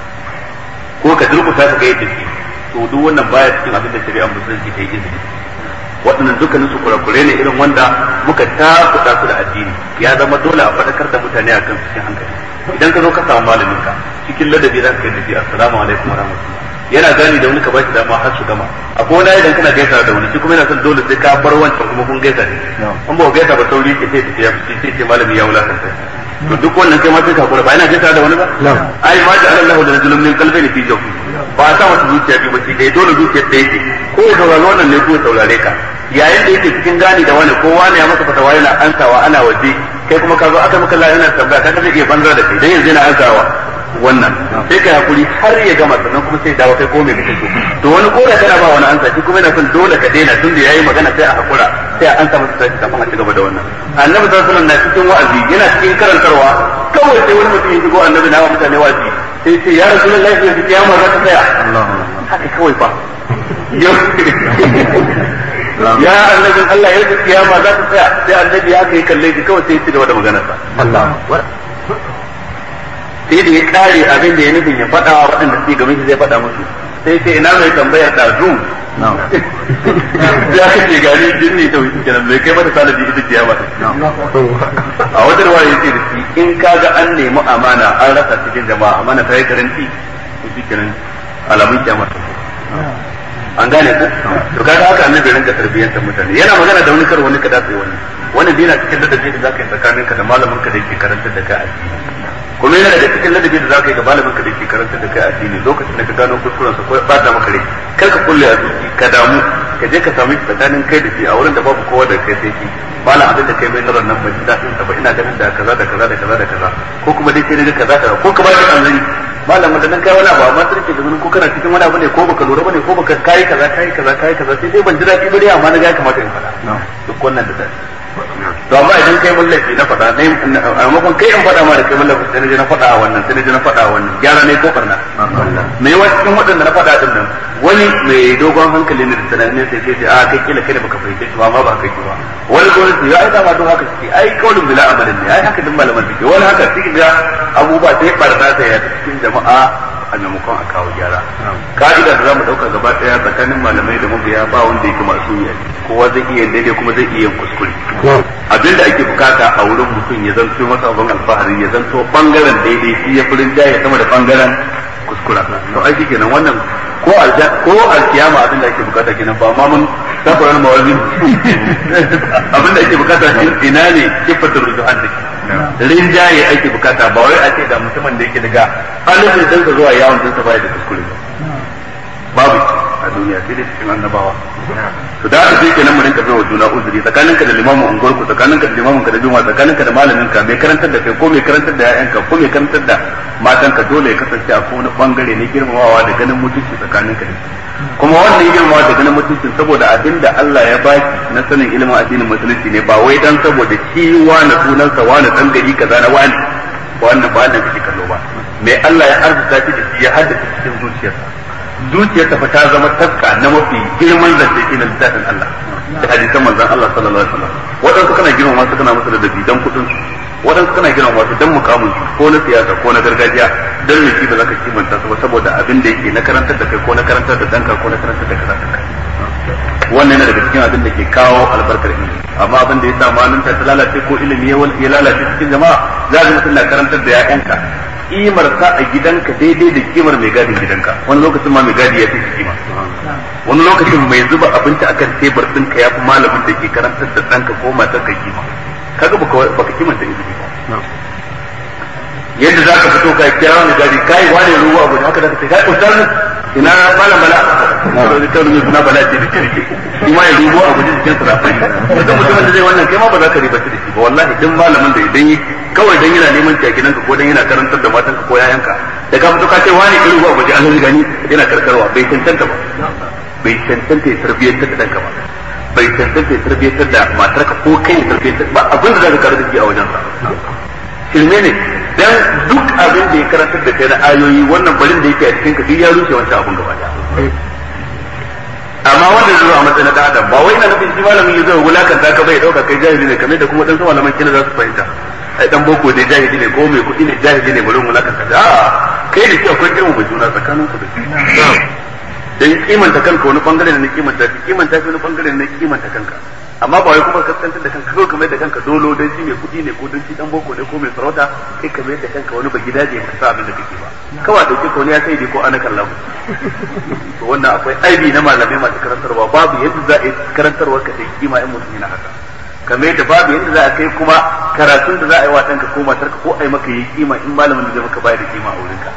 ko ka durkusa ka ga yadda shi, to duk wannan baya cikin abin da shari'a musulunci ta yi izini. Waɗannan dukkanin su kurakure ne irin wanda muka takuta su da addini, ya zama dole a faɗakar da mutane akan su cikin hankali. Idan ka zo ka samu malamin ka cikin ladabi za ka yi da shi assalamu alaikum wa rahmatullah, yana gani da wani ka ba shi dama har su gama. Akwai wani idan kana gaisa da wani shi kuma yana son dole sai ka bar wancan kuma kun gaisa ne, an ba gaisa ba sauri ke sai tafiya sai ce malami ya wulakanta. To duk wannan kai ma sai ka kula, ba yana gaisa da wani ba. Ai ma ja'ala Allahu da rajulun min qalbayni fi jawfi, ba a sa masa zuciya biyu ba, sai dole zuciyar ɗaya ce, ko ya saurari wannan ne ko ya saurare ka. Yayin da yake cikin gani da wani, kowa ne ya masa fatawa yana ansawa ana waje, kai kuma ka zo aka maka Allah yana tambaya, ka zai iya banza da kai dan yanzu yana ansawa wannan, sai ka hakuri har ya gama, sannan kuma sai dawo kai ko me kake so. To wani ko da kana ba wani ansa, shi kuma yana son dole ka daina, tun da yayi magana sai a hakura, sai a ansa masa sai kafin a ci gaba da wannan. Annabi sallallahu alaihi wasallam na cikin wa'azi, yana cikin karantarwa, kawai sai wani mutum ya shigo annabi na wa mutane wa'azi, sai ce ya rasulullahi sai kiyama za ta tsaya. Haka kawai fa ya annabin Allah ya kiyama za ta tsaya, sai annabi ya kai kalle shi kawai sai ya ci gaba da maganarsa. Sai da ya kare abin da ya nufin ya faɗa wa waɗanda suke gaban shi zai faɗa musu, sai ce ina mai tambayar ɗazu ya kace gari jinni ta wuce kenan mai kai mata sanadi ita kiyama. A wata ruwa ya ce da shi in kaga an nemi amana an rasa cikin jama'a, amana ta yi karanci, to shi kenan alamun kiyama. An gane ku? To kaga haka annabi rinka tarbiyyantar mutane, yana magana da wani kar wani ka dace wani dina cikin ladabi da zaka yi tsakaninka da malamin ka da yake karantar da kai addini, kuma yana daga cikin ladabi da zaka yi ga malamin ka da yake karantar da kai addini. Lokacin da ka gano kuskuren sa ko ya bata maka rai, kar ka kulle a zuci, ka damu, ka je ka sami tsakanin kai da shi a wurin da babu kowa da kai sai shi, bala abin da kai mai narar nan ba ji dadin sa ba, ina ganin da kaza da kaza da kaza da kaza, ko kuma dai sai daga kaza kaza, ko ka ba shi anzari malam da nan kai wani abu amma sai ke da ko kana cikin wani abu ne ko baka lura bane ko baka kai kaza sai dai ban ji dadi ba dai amma na ga kamata in faɗa duk wannan da dadi. To amma idan kai mullafi na faɗa ne a maimakon kai in faɗa ma da kai mullafi sai na faɗa wannan sai na faɗa wannan, gyara ne ko barna. Me yawa cikin waɗanda na faɗa din nan wani mai dogon hankali ne da tunanin sai ce a kai kila kai da baka fahimce shi ba ba kai ba, wani gwamnati ya aika ma don haka suke ai kaulin bila amalin ne, ai haka din malaman suke, wani haka suke ga abubuwa sai barna ta ya cikin jama'a a maimakon a kawo gyara. Ka'ida da za mu ɗauka gaba ɗaya tsakanin malamai da mabiya ba wanda yake masu yi, kowa zai iya daidai kuma zai iya yin kuskure. Abin da ake bukata a wurin mutum ya zanto masa abin alfahari, ya zanto bangaren daidai shi ya furin jaya sama da bangaren kuskura. To aiki kenan wannan ko alkiyama abin da ake bukata kenan, ba ma mun safarar mawazin abin da ake bukata shi ina ne kifatar rujuhan da ke rinjaye ake bukata, ba wai a ce da mutumin da yake daga halin da zuwa yawon dinsa baya da kuskure babu a duniya sai dai cikin annabawa. To da haka sai kenan mu rinka bai wa juna uzuri tsakaninka da limamin unguwarku, tsakaninka da limamin ka da juma'a, tsakaninka da malamin ka, mai karantar da kai ko mai karantar da ƴaƴanka ko mai karantar da matanka, dole ya kasance a kowane bangare ne girmamawa da ganin mutunci tsakaninka da shi. Kuma wannan girmamawa da ganin mutuncin saboda abin da Allah ya baki na sanin ilimin addinin musulunci ne, ba wai dan saboda shi wani sunansa wani dan gari kaza na wani, wannan ba wannan kake kallo ba. Mai Allah ya arzuta shi da shi ya haddace cikin zuciyarsa fa ta zama taska na mafi girman zance shi na littafin Allah da hadisan manzon Allah sallallahu alaihi wasallam. Waɗansu kana girmama su kana musu da dabi dan kudin su, waɗansu kana girmama su dan mukamin su ko na siyasa ko na gargajiya, dan me shi ba za ka kimanta su ba saboda abin da yake na karantar da kai ko na karantar da danka ko na karantar da kaza. Wannan yana daga cikin abin da ke kawo albarkar ilimi. Amma abin da ya sa malunta ta lalace ko ilimi ya lalace cikin jama'a, za ka mutum na karantar da ƴaƴanka kimar sa a gidanka daidai da kimar mai gadin gidanka, wani lokacin ma mai gadi ya fi kima, wani lokacin mai zuba abinci akan tebur ɗinka ya fi malamin da ke karantar da ɗanka ko matar ka kima. Kaga baka kimanta ilimi ba. Yadda za ka fito ka kira mai gadi kai wane ruwa abu haka za ka ce kai ustaz ina malam bala da ta rubuta suna bala ce da kirki shi ma ya rubo abu da cikin sarafai. Idan mutumin da zai wannan kai ma ba za ka riba da shi ba, wallahi duk malamin da idan yi kawai dan yana neman cikin ka ko dan yana karantar da matanka ko yayanka da ka fito ka ce wani ka rubo abu da an gani yana karkarwa bai tantanta ba, bai tantanta ya tarbiyyantar da danka ba, bai tantance tarbiyyatar da matarka ko kai tarbiyyatar ba abin da zaka karu da shi a wajen sa shirme ne. Dan duk abin da ya karantar da kai na ayoyi wannan barin da yake a cikin ka duk ya rushe wancan abin gaba daya. Amma wanda zai zo a matsayin da adam ba wai ina nufin shi malamin ya zo wulakanta ka bai dauka kai jahili ne, kamar da kuma dan malaman kina za su fahimta ai dan boko ne jahili ne ko mai kuɗi ne jahili ne bari wulakanta da kai da shi akwai girma juna tsakanin ku da shi. Dan kimanta kanka wani bangare ne na kimanta shi wani bangare ne na kimanta kanka, amma ba wai kuma kaskantar da kanka kawai kamar da kanka dolo dan shi mai kuɗi ne ko dan shi dan boko ne ko mai sarauta kai kamar da kanka wani ba gidaje ka sa abin da kake ba kawai dauke ka wani ya sai dai ko ana kallahu. To wannan akwai aibi na malamai masu karantarwa, babu yadda za a yi karantarwar ka sai kima in mutum yana haka, kamar yadda babu yadda za a kai kuma karatun da za a yi wa ɗanka ko matarka ko a yi maka yi kima in malamin da zai maka bayar da kima a wurinka.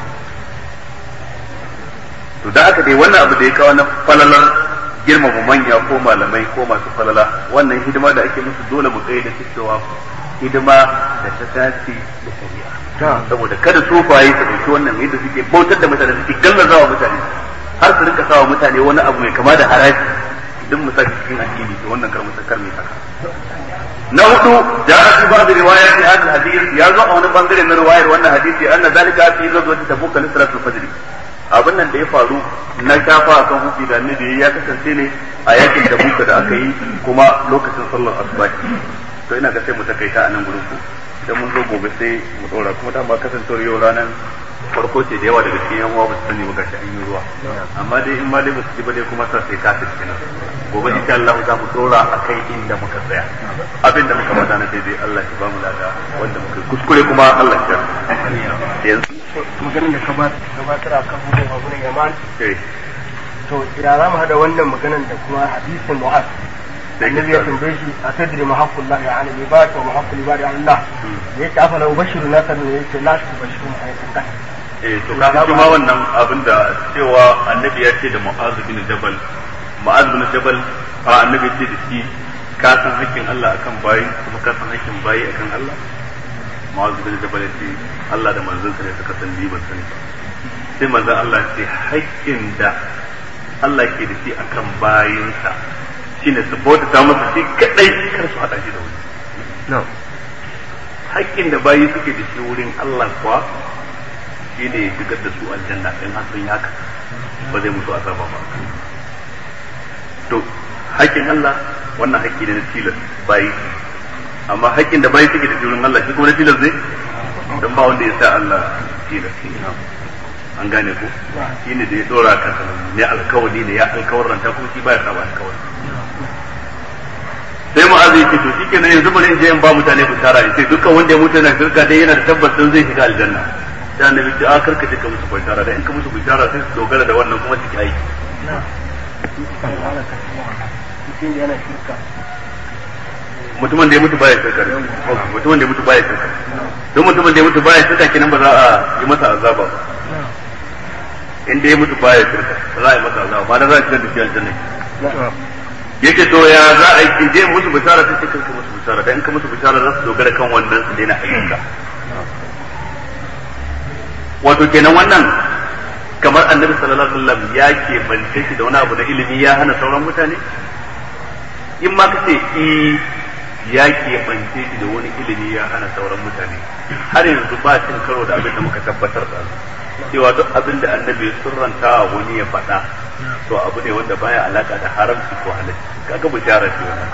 To da aka dai wannan abu da ya kawo na falalar girmama manya ko malamai ko masu falala, wannan hidima da ake musu dole mu kai da cewa hidima da ta dace da shari'a, saboda kada sufaye su dauki wannan yadda suke bautar da mutane suke gallazawa mutane har su rinka sawa mutane wani abu mai kama da haraji duk mu sa cikin addini, to wannan kar mu sakar mai haka. Na hudu ja'a fi ba'd riwayat hadha hadith, ya zo a wani bangare na riwayar wannan hadisi anna zalika fi ghazwati tabuk li salatul fajr. Abin nan da ya faru na shafa akan hukki da annabi ya kasance ne a yakin da buka da aka yi kuma lokacin sallar asuba. To ina ga sai mu takaita a nan gurin ku, idan mun zo gobe sai mu dora, kuma dama kasancewar yau ranar farko ce da yawa daga cikin yan uwa ba su sani ba gashi an yi ruwa, amma dai in ma dai ba su ji ba dai kuma sai ka ta cikin gobe insha Allah za mu dora akai inda muka tsaya. Abin da muka faɗa na daidai Allah ya ba mu lada, wanda muka kuskure kuma Allah ya yanzu maganin da gabatar akan hukun abunan yaman to ya za mu hada wannan maganan da kuma hadisin mu'az da annabi ya tambaye shi a tadri mahaqqullah ya ala ibad wa mahaqqul ibad ya Allah da yake afala ubashiru nasan ne yake la tubashiru ayatan kan to kaga kuma wannan abin da cewa annabi ya ce da mu'az bin jabal annabi ce da shi ka san hakkin Allah akan bayi kuma ka san hakkin bayi akan Allah. Mu'az bin jabal ce Allah da manzon sa ne suka san ni ban sani ba, sai manzon Allah ce haƙƙin da Allah ke da shi akan bayinsa shine su bauta masa shi kadai, kar su hada shi da wani. Haƙƙin da bayi suke da shi wurin Allah kuwa shine ya shigar da su aljanna in har sun haka ba zai musu azaba ba. To haƙƙin Allah wannan haƙƙi ne na tilas bayi, amma haƙƙin da bayi suke da shi wurin Allah shi kuma na tilas ne, don ba wanda ya sa Allah tilas. An gane ko shi ne da ya dora kansa ne alkawari ne ya alkawaranta kuma shi baya saba alkawari. Sai Mu'adh ya ce to shikenan yanzu bari in je in ba mutane bishara in ce dukkan wanda ya mutu yana shirka dai yana da tabbacin zai shiga aljanna. Sai annabi ce a karka je ka musu bishara, da in ka musu bishara sai su dogara da wannan kuma su aiki. Mutumin da ya mutu baya shirka, mutumin da ya mutu baya shirka, don mutumin da ya mutu baya shirka kenan ba za a yi masa azaba ba. inda ya mutu baya shirka za a yi masa azaba ba da za a shigar da shi aljanna yake to ya za a yi je musu bishara sai ka musu bishara dan in ka musu bishara za su dogara kan wannan su daina ayyuka wato kenan wannan kamar annabi sallallahu alaihi wasallam ya ke bance shi da wani abu na ilimi ya hana sauran mutane in ma kace ya ke bance shi da wani ilimi ya hana sauran mutane har yanzu ba cin karo da abin da muka tabbatar da cewa duk abin da annabi ya surranta wani ya faɗa to abu ne wanda baya alaka da haramci ko halacci kaga bishara ce wannan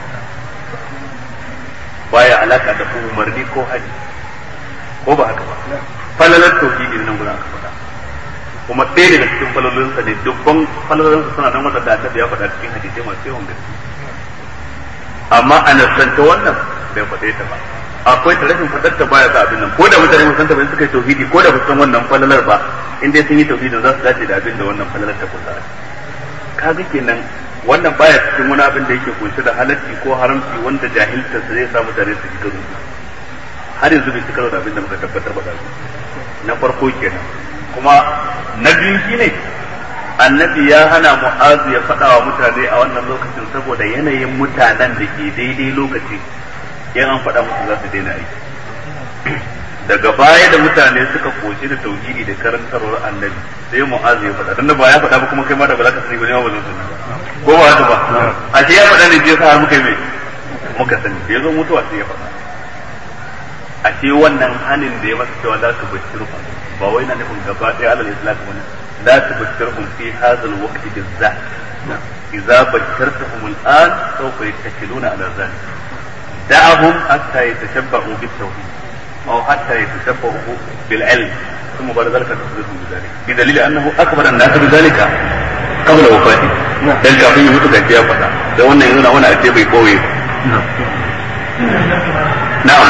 baya alaka da umarni ko hali ko ba haka ba falalar tauhidi nan gurin aka faɗa kuma ɗaya daga cikin falalolinsa ne dubban falalolinsa suna nan wanda annabi ya faɗa cikin hadisi masu yawan gaske amma a nasanta wannan bai faɗe ta ba akwai ta rashin faɗar ta baya sa abin nan ko da mutane mun san ta bayan suka yi tauhidi ko da ba san wannan falalar ba in dai sun yi tauhidin za su dace da abin da wannan falalar ta kusa kaga kenan wannan baya cikin wani abin da yake kunshe da halacci ko haramci wanda jahilta su zai sa mutane su ji garu har yanzu bai cika da abin da muka tabbatar ba da su na farko kenan kuma na biyu shine annabi ya hana mu'azu ya faɗa wa mutane a wannan lokacin saboda yanayin mutanen da ke daidai lokaci in an faɗa musu za su daina aiki daga baya da mutane suka koshi da tauhidi da karantarwar annabi sai mu'azu ya faɗa dan da ba ya faɗa ba kuma kai ma da ba za ka sani ba ne ba zan sani ko ba haka ba a ce ya faɗa ne je sa har muka yi mai muka sani da ya zo mutuwa sai ya faɗa a ce wannan hanin da ya masa cewa za su bashiru ba wai na nufin gaba ɗaya alal islam wani لا تبشرهم في هذا الوقت بالذات إذا بشرتهم الآن سوف يتكلون على ذلك دعهم حتى يتشبعوا بالتوحيد أو حتى يتشبعوا بالعلم ثم بعد ذلك تصدقهم بذلك بدليل أنه أكبر الناس بذلك قبل وفاته dan kafin ya mutu da ya faɗa da wannan yanzu na wani ake bai koyi na'am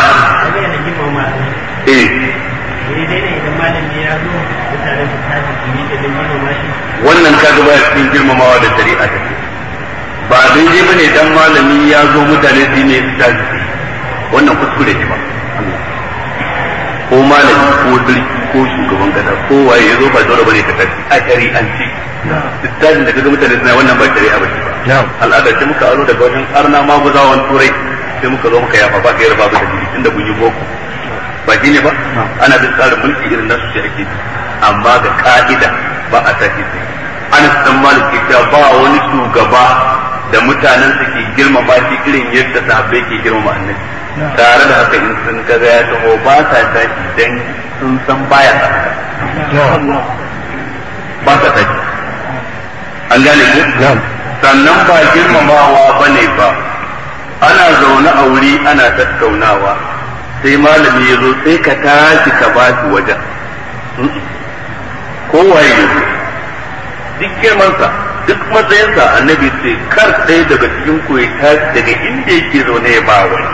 wannan kaga ba cikin girmamawa da shari'a ta ce ba daidai bane dan malami ya zo mutane su ne su tashi wannan kuskure ne ba ko malami ko dirki ko shugaban kasa ko waye ya zo ba dole bane ka tashi a shari'anci istadin da kaga mutane suna wannan ba shari'a ba ce al'ada ce muka aro daga wajen arna maguzawan turai sai muka zo muka yafa ba ga yarba ba da jiri inda kun yi boko ba shi ne ba ana bin tsarin mulki irin nasu sai ake amma ga ka'ida ba a tafi sai ana san maliki ta ba wani shugaba da mutanen su ke girmama shi irin yadda sahabbai ke girmama annabi tare da haka in sun kaga ya taho ba sa tashi dan sun san baya ba sa tashi an gane ku sannan ba girmamawa bane ba ana zaune a wuri ana tattaunawa sai malami ya zo sai ka tashi ka ba shi wajen kowaye ya zo duk girmansa duk matsayinsa annabi sai kar ɗaya daga cikin ku ya tashi daga inda yake zaune ya ba wani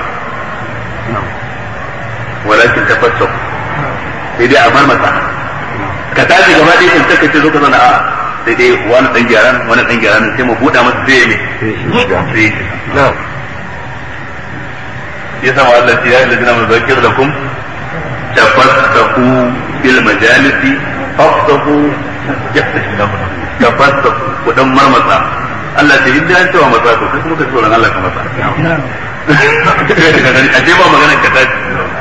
walakin tafassa sai dai a bar masa ka tashi gaba ɗaya in taka ce zo ka zauna a sai dai wani ɗan gyaran wani ɗan gyaran sai mu buɗa masa sai ya mai ya sama Allah ya yi lalzina mai zakir da kum tafassahu bil majalisi fafsahu yaftashi lakum tafassahu ku dan marmasa Allah ce idan an cewa masa to sai kuma ka tsoron Allah ka masa a ce ba magana ka tashi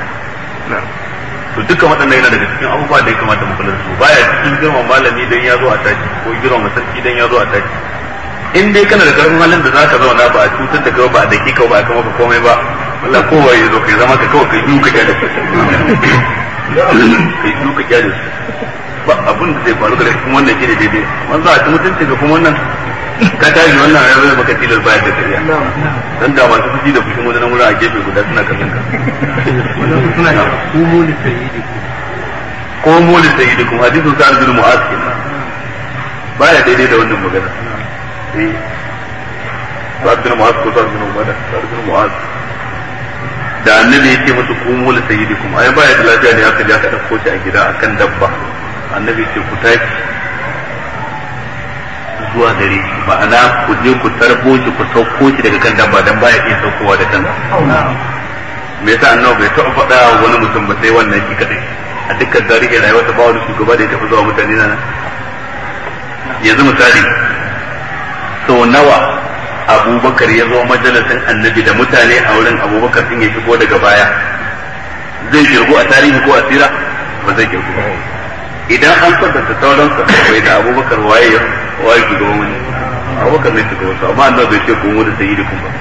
to dukkan waɗannan yana daga cikin abubuwa da ya kamata mu kula da su baya cikin girman malami dan ya zo a tashi ko girman sarki dan ya zo a tashi in dai kana da karfin halin da zaka zauna ba a cutar da kai ba a dakika ba a kama ka komai ba wallah kowa ya zo kai zama ka kawai kai duka kyale su kai duka kyale su ba abin da zai faru da kuma wannan shine daidai wanda a ci mutunci ga kuma wannan ka tashi wannan ya zai maka tilar bayar da kariya dan da masu fushi da fushin wajen wurin a gefe guda suna kallon ka suna kumuli sayyidikum hadisun sa'ad bin mu'az baya daidai da wannan magana sa'ad bin mu'az ko sa'ad bin ubada sa'ad bin mu'az da annabi yake musu kumul sayyidikum ai baya da lafiya ne aka je aka dauko shi a gida akan dabba annabi ce ku tashi zuwa gare shi ma'ana ku je ku tarbo shi ku sauko shi daga kan dabba dan baya iya saukowa da kansa me yasa annabi bai taɓa faɗa wani mutum ba sai wannan shi kadai a dukkan tarihin rayuwar ta ba wani shugaba da ya tafi zuwa mutane nan yanzu misali sau nawa Abubakar ya zo majalisin Annabi da mutane a wurin Abubakar sun ya shigo daga baya, zai girgo a tarihi ko a sira? Ba zai girgo ba. Idan an kwatanta sauran sahabbai da Abubakar waye shugaban wani, Abubakar ne shugaban su, amma Annabi bai ce ku mu da sayyidikum ba.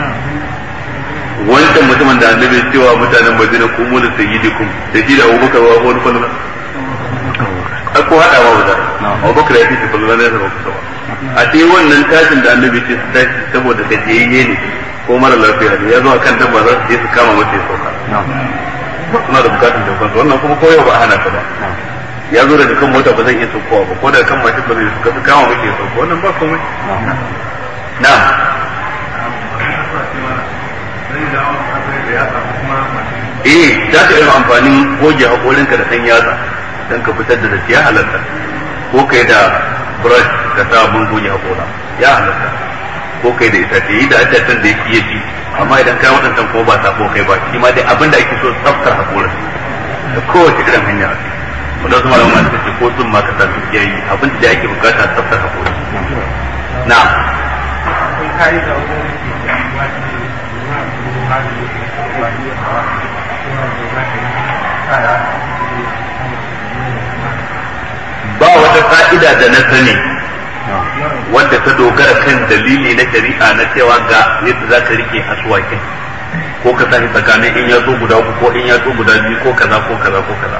Wancan mutumin da Annabi ya cewa mutanen Madina ku mu da sayyidikum, da shi da Abubakar wa wani kwallo ko hada ma wuta. Abubakar ya fi kwallo ne da kusa ba. A ce wannan tashin da Annabi ce su tashi saboda gajiyayye ne ko mara lafiya ne, ya zo akan dabba za su je su kama mace sauka. Suna da bukatun daukan su, wannan kuma koyau ba a hana ta ba. Ya zo daga kan mota ba zan iya saukowa ba, ko daga kan mashin ba zai suka su kama mace sauka, wannan ba komai. Na'am. Za ka yi amfanin goge haƙorinka da ɗan yatsa don ka fitar da datti, ya halatta. Ko kai da brush ka sa mun goge haƙora, ya halatta. Ko kai da itace, yi da itacen da yake yafi, amma idan kai waɗancan ko ba sabo kai ba, shi ma dai abin da ake so tsaftar haƙorin da kowace irin hanya. Wanda wasu malaman suka ce ko sun ma ka sa duk yayi, abin da ake bukata tsaftar haƙorin. Na'am. Ba wata ka'ida da na sani wadda ta dogara kan dalili na shari'a na cewa ga yadda za ka rike aswakin, ko ka sani tsakanin in yatsu guda uku ko in yatsu guda biyu ko kaza ko kaza ko kaza.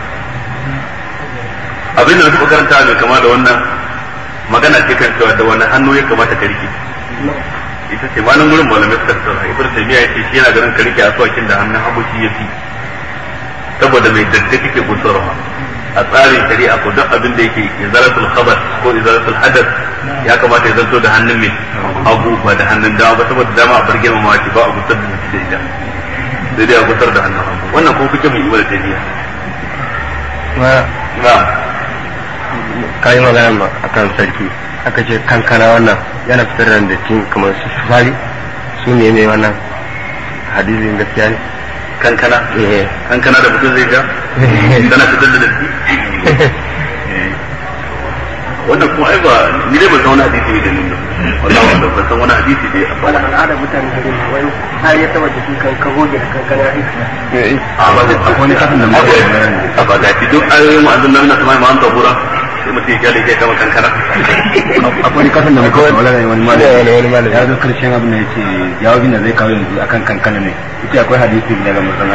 Abin da na taɓa karanta mai kama da wannan magana ce kan cewa da wani hannu ya kamata ka rike. Ita ce malam gurin malamai suka tsara Ibn Taymiyyah ya ce shi yana ganin ka rike aswakin da hannun hagu shi yafi, saboda mai datti kake gusarwa. A tsarin shari'a ko duk abin da yake izalatul khabar ko izalatul hadath ya kamata ya zanto da hannun mai hagu ba da hannun dama ba, saboda dama a bar girmama shi ba a gusar da shi da ita, sai dai a gusar da hannun hagu. Wannan kuma kuke mai Ibn Taymiyyah. Na'am. Kai magana ba akan sarki, aka ce kankana wannan yana fitar da dattin kamar su fari, su ne mai wannan hadisin gaskiya ne. Kankana? Kankana da mutum zai ja? Tana fitar da datti? Wannan kuma ai ba, ni dai ban san wani hadisi ne da nuna. Wallahi wanda ban san wani hadisi da ya wani al'ada mutane da wani har ya taba jiki kan ka goge da kankana aiki. A ba zai akwai wani kafin da ma a ba ga duk ayoyin mu'azzin nan na samai ma'an tabura sai mutum ya kyale ya kama kankana. Akwai kafin da muka wala ne wani malami ya zo karshen abin da yace jawabin da zai kawo yanzu akan kankana ne. Yace akwai hadisi daga manzon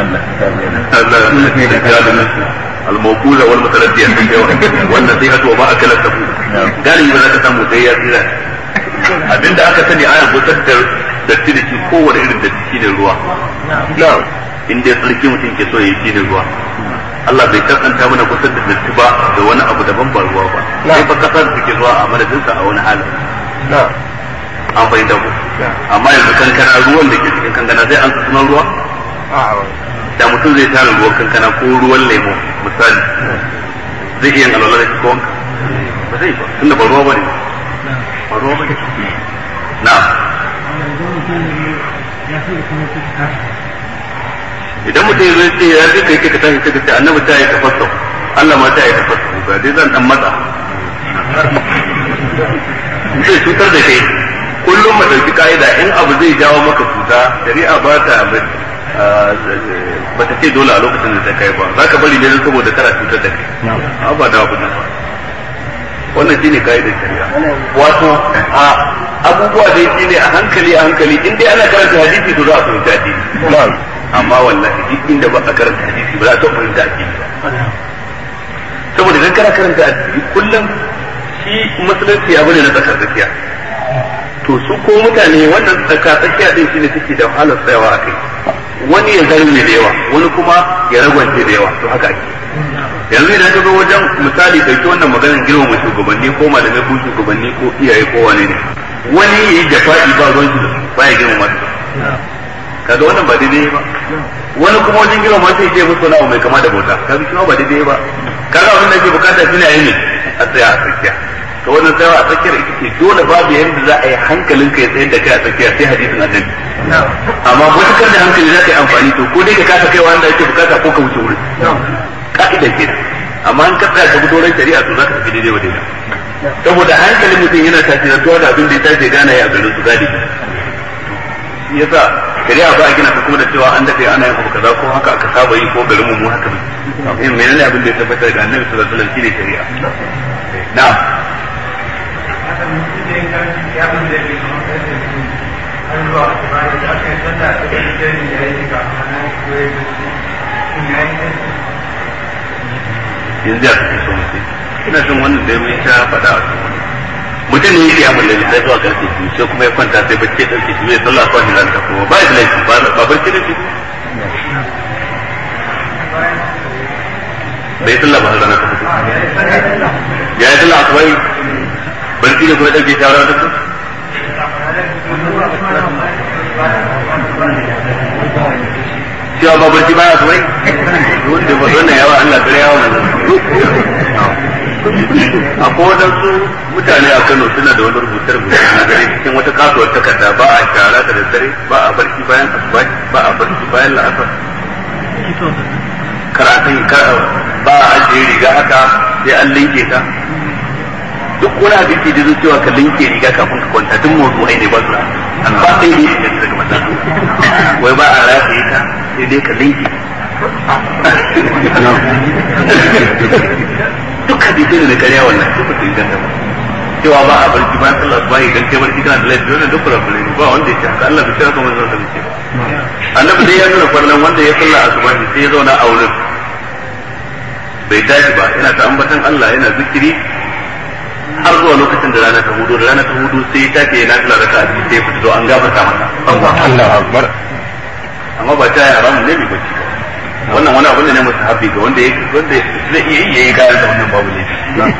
Allah. الموقوذة والمتردية والنصيحة وما أكل السبوع قال يبقى ذاك سامو دي يسيرا abinda aka sani ana gusar da datti da shi kowane irin datti shi ne ruwa. In dai tsarki mutum ke so ya yi shi ne ruwa. Allah bai kasanta mana gusar da datti ba da wani abu daban ba ruwa ba. Sai fa kasar da ke zuwa a madadinsa a wani halin. An fahimta ku. Amma yanzu kankana ruwan da ke cikin kankana zai an sunan ruwa? Da mutum zai tara ruwan kankana ko ruwan lemo misali zai iya alwala da shi ko wanka ba zai ba tunda ba ruwa bane ba ruwa bane na idan mutum ya zo ya ce kai ka tashi ka ce annabi ta yi tafassa Allah ma ta yi tafassa ga dai zan dan matsa zai cutar da kai kullum mu dauki ka'ida in abu zai jawo maka cuta shari'a ba ta ba ta ce dole a lokacin da ta kai ba za ka bari ne saboda kana cutar da kai ba da abu nan ba. Wannan shine kaidar shari'a. Wato a abubuwa dai shine a hankali in dai ana karanta hadisi to za a fahimta addini. Amma wallahi duk inda ba a karanta hadisi ba za a fahimta addini ba. Saboda idan kana karanta addini kullum shi musulunci abu ne na tsakar tsakiya. To su ko mutane wannan tsakar tsakiya din shine take da wahalar tsayawa a kai. Wani ya zarme da yawa wani kuma ya ragwance da yawa to haka ake. Yanzu idan ka zo wajen misali dauki wannan maganar girmama shugabanni ko malamai ko shugabanni ko iyaye ko wane ne wani ya yi jafa'i ba ruwan shi ba ya girmama su kaga wannan ba daidai ba. Wani kuma wajen girmama sai ya je musu wani abu mai kama da bauta kaga shi ba daidai ba. Kaga abin da ke bukata shine a yi ne a tsaya a tsakiya. To wannan tsayawa a tsakiyar ita ce dole babu yadda za a yi hankalinka ya tsayar da kai a tsakiya sai hadisin annabi. Amma matukar da hankali za ka yi amfani to ko dai ka kasa kai wanda ake bukata ko ka wuce wurin ka'ida ke amma an kasa ka bi doron shari'a to za ka tafi daidai wa daidai. saboda hankalin mutum yana tasirantuwa da abin da ya tashi gane ya garin su gadi yasa shari'a ba a gina ta kuma da cewa an dafe ana yin abu kaza ko haka aka saba yi ko garin mu haka ne menene abin da ya tabbatar da annabi sallallahu alaihi wasallam shine shari'a na'am yanzu ya fi so mutum ina son wannan da ya mai sha faɗa mutum ne yake yamun lalle sai zuwa karfe biyu sai kuma ya kwanta sai bacci ya ɗauke shi zai sallah kawai da ta kuma ba ya da laifi ba barci da shi bai sallah ba har rana ta fito ya yi sallah a kawai barci ne kuma ya ɗauke shi a rana ta fito cewa ba barci baya kawai wanda ba wannan yawa Allah kare yawa nan akwai wadansu mutane a Kano suna da wani rubuce-rubuce na dare cikin wata kasuwar takarda ba a shara da daddare ba a barci bayan asuba ba a barci bayan la'asar karatun ba a ajiye riga haka sai an linke ta duk wani abin ke da cewa ka linke riga kafin ka kwanta duk mawdu'ai ne ba su ba sai ne daga mata wai ba a rataye ta sai dai ka linke duk hadisi ne da karya wannan duk ba su yi ganta ba cewa ba a barci bayan sallah ba idan kai barci kana da laifi wannan duk kula ba wanda ya ce haka Allah bai tsaya kuma zan ce ba annabi dai ya nuna farnan wanda ya sallah asuba sai ya zauna a wurin bai tashi ba yana ta ambatan Allah yana zikiri har zuwa lokacin da rana ta hudu sai ta ke na tula raka a cikin sai fito an gafarta masa Allahu akbar amma ba ta yi haramun ne mai bacci wannan wani abu ne musu habi ga wanda zai iya yi kayan da wannan babu ne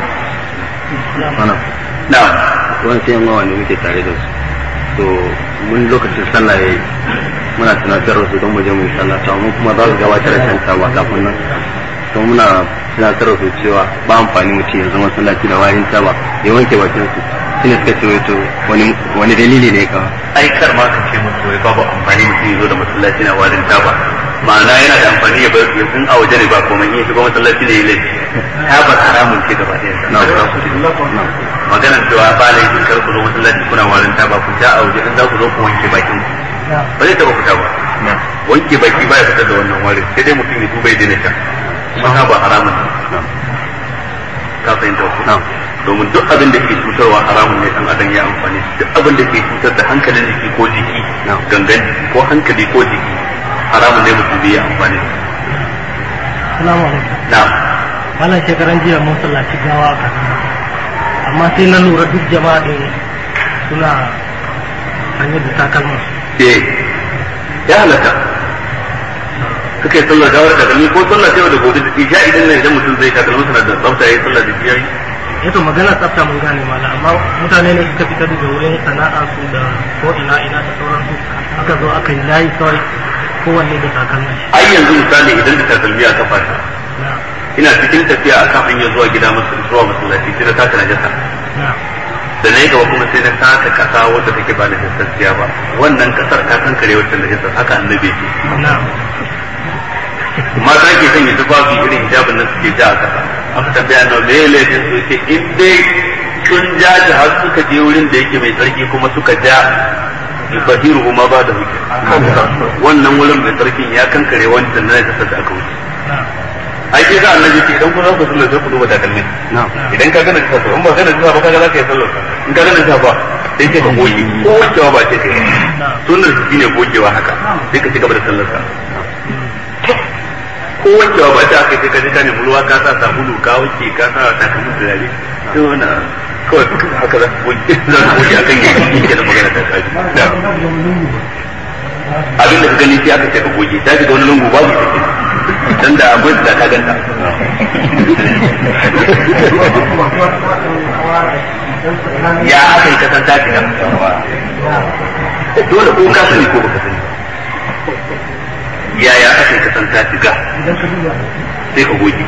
na wani sai yamma wanda muke tare da su to mun lokacin sallah yayi muna tunatar da su don mu je mu yi sallah to mun kuma za su gabatar da shanta ba kafin nan to muna tunatar da su cewa ba amfani mutum ya zama sallaci da warin taba ya wanke bakin su shine suka ce wato wani dalili ne ka ai kar ma ka ce musu wai babu amfani mutum ya zo da masallaci na warin taba ma'ana yana da amfani ya bar ya sun a waje ne ba komai in shiga masallaci ne ya laifi tabar haramun ce gaba ɗaya maganar cewa ba laifin kar ku zo masallaci kuna warin taba ku sha a waje in za ku zo ku wanke bakin ku ba zai taɓa fita ba wanke baki ba ya fitar da wannan warin sai dai mutum ya tuba ya daina sha kuma ba haramun ka fahimta ku domin duk abin da ke cutarwa haramun ne dan adam ya amfani duk abin da ke cutar da hankalin jiki ko jiki gangan jiki ko hankali ko jiki haramun ne mutum ya amfani Assalamu alaikum. Na'am. Wannan shekaran jiya mun sallaci gawa a Kaduna. Amma sai na lura duk jama'a din suna hanyar da takalma. Ya halatta. Suka yi sallar gawar da kalmi ko sallar yau da gobe da isha idan ne idan mutum zai takalmi suna da tsafta yayi sallar da yayi. Yato magana tsafta mun gane mala amma mutane ne suka fita daga wurin sana'a su da ko ina da sauransu aka zo aka yi layi kawai kowanne da takalma. Ai yanzu misali idan da takalmi aka fata. Ina cikin tafiya a kan hanyar zuwa gida zuwa masallaci sai na taka najasa. Da na yi gaba kuma sai na taka kasa wadda take ba najasasciya ba wannan kasar ta kankare wacce najasar haka annabi ce. Mata ke sanya tufafi irin hijabin nan suke ja a kasa aka tambaya na me laifin su yake in dai sun ja da har suka je wurin da yake mai tsarki kuma suka ja yubahiru ma ba da hukum wannan wurin mai tsarkin ya kankare wancan na najasar da aka wuce. Ai sai ga annabi ce idan ku za ku sallar sai ku duba takalmin idan ka gana ta in ba gana ta ba kaga za ka yi sallar in ka gana ta ba sai ke ka goge ko wancewa ba ce kai sunnar shi ne gogewa haka sai ka ci gaba da sallar ka ko wancewa ba ta kai sai ka ji ka ne mulwa ka sa sabulu ka wanke ka sa takalmin da dare sai wannan kawai haka za ku goge akan yi ke da magana ta kai abin da ka gani sai aka ce ka goge ta shiga wani lungu babu ita dan da akwai da ka ganta ya aka yi kasan ta shiga dole ko ka sani ko baka sani ya aka yi kasan ta shiga sai ka goge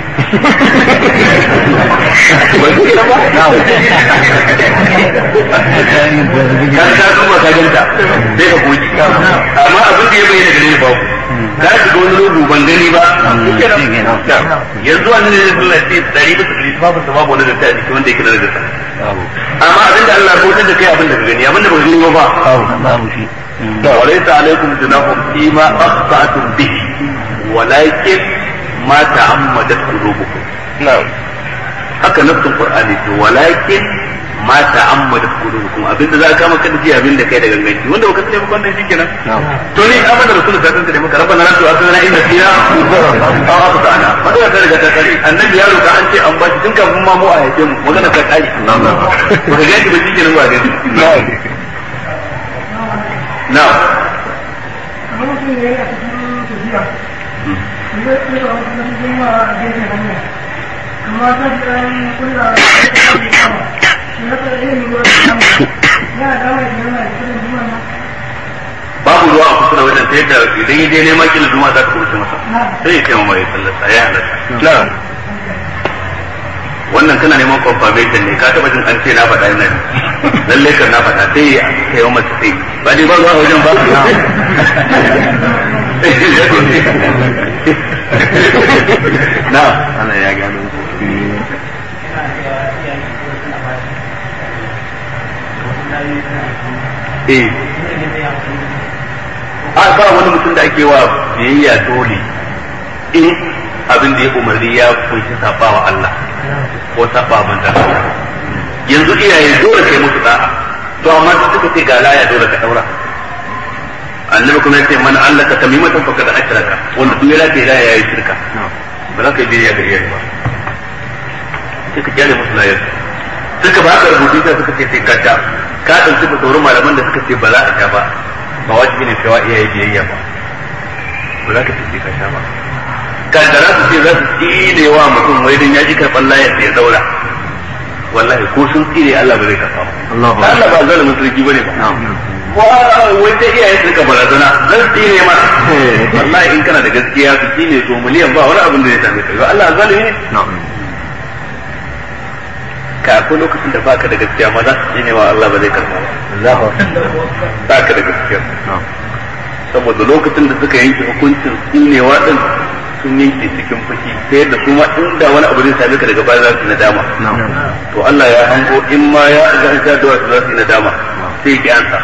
kan ta kuma ka ganta sai ka goge amma abin da ya bayyana gare ni babu za ka ga wani lobu ban gani ba yanzu wannan ne sallah ce 100% babu wani da ta jiki wanda yake da rajista amma abin da Allah ko da kai abin da ka gani abin da ba gani ba babu shi وليس عليكم جناح فيما أخطأتم به ولكن ما تعمدت قلوبكم. نعم. haka nafsin Qur'ani ce walakin ma ta'ammadat qulubukum abinda za ka maka da abinda kai da ganganci wanda baka sani ba wannan shikenan to ni amma da rasulullahi sallallahu alaihi wasallam maka rabbana la tu'akhidhna in nasina aw akhtana wanda ka riga ta kare annabi ya roka an ce an ba shi tun kafin ma mu a yake mu magana ta kare ba ga gaji ba shikenan ba gani na'am babu ruwa a kusa da wajen ta yadda idan ya je neman kila zuma za ka kurce masa sai ya ce ma mai sallasa ya halatta wannan kana neman confirmation ne ka taba jin an ce na faɗa ina lalle kan na faɗa sai ya kai wa mace sai ba dai ba ruwa a wajen ba na ana ya gano a ba wani mutum da ake wa biyayya dole in abin da ya umarni ya kunshi sabawa Allah ko saba manzon Allah yanzu iyaye dole kai musu da'a to amma duk suka ce ga laya dole ka daura annabi kuma yace man Allah ka tamimatan fa kada ashraka wanda duk ya ce laya yayi shirka ba za ka yi biyayya ga iyaye ba sai ka kyale musu layar suka ba ka rubutu sai suka ce sai ka ta ka dauki fitowar malaman da suka ce ba za a ta ba ba wajibi ne cewa iyaye biyayya ba ba za ka ce ka sha ba kaddara su ce za su tsine wa mutum wai dan ya ji karɓar layar da ya zaura wallahi ko sun tsine Allah ba zai karɓa ba Allah ba zalimin sarki bane ba ko wai sai iyaye su ka barazana zan tsine ma wallahi in kana da gaskiya su tsine to miliyan ba wani abin da ya same ka Allah zalimi ne ka akwai lokacin da baka da gaskiya ma za su tsine wa Allah ba zai karɓa ba baka da gaskiya saboda lokacin da suka yanke hukuncin tsinewa din sun yanke cikin fushi ta yadda kuma inda wani abu zai same ka daga baya za su nadama to Allah ya hango in ma ya ga da wasu za su nadama sai ki ansa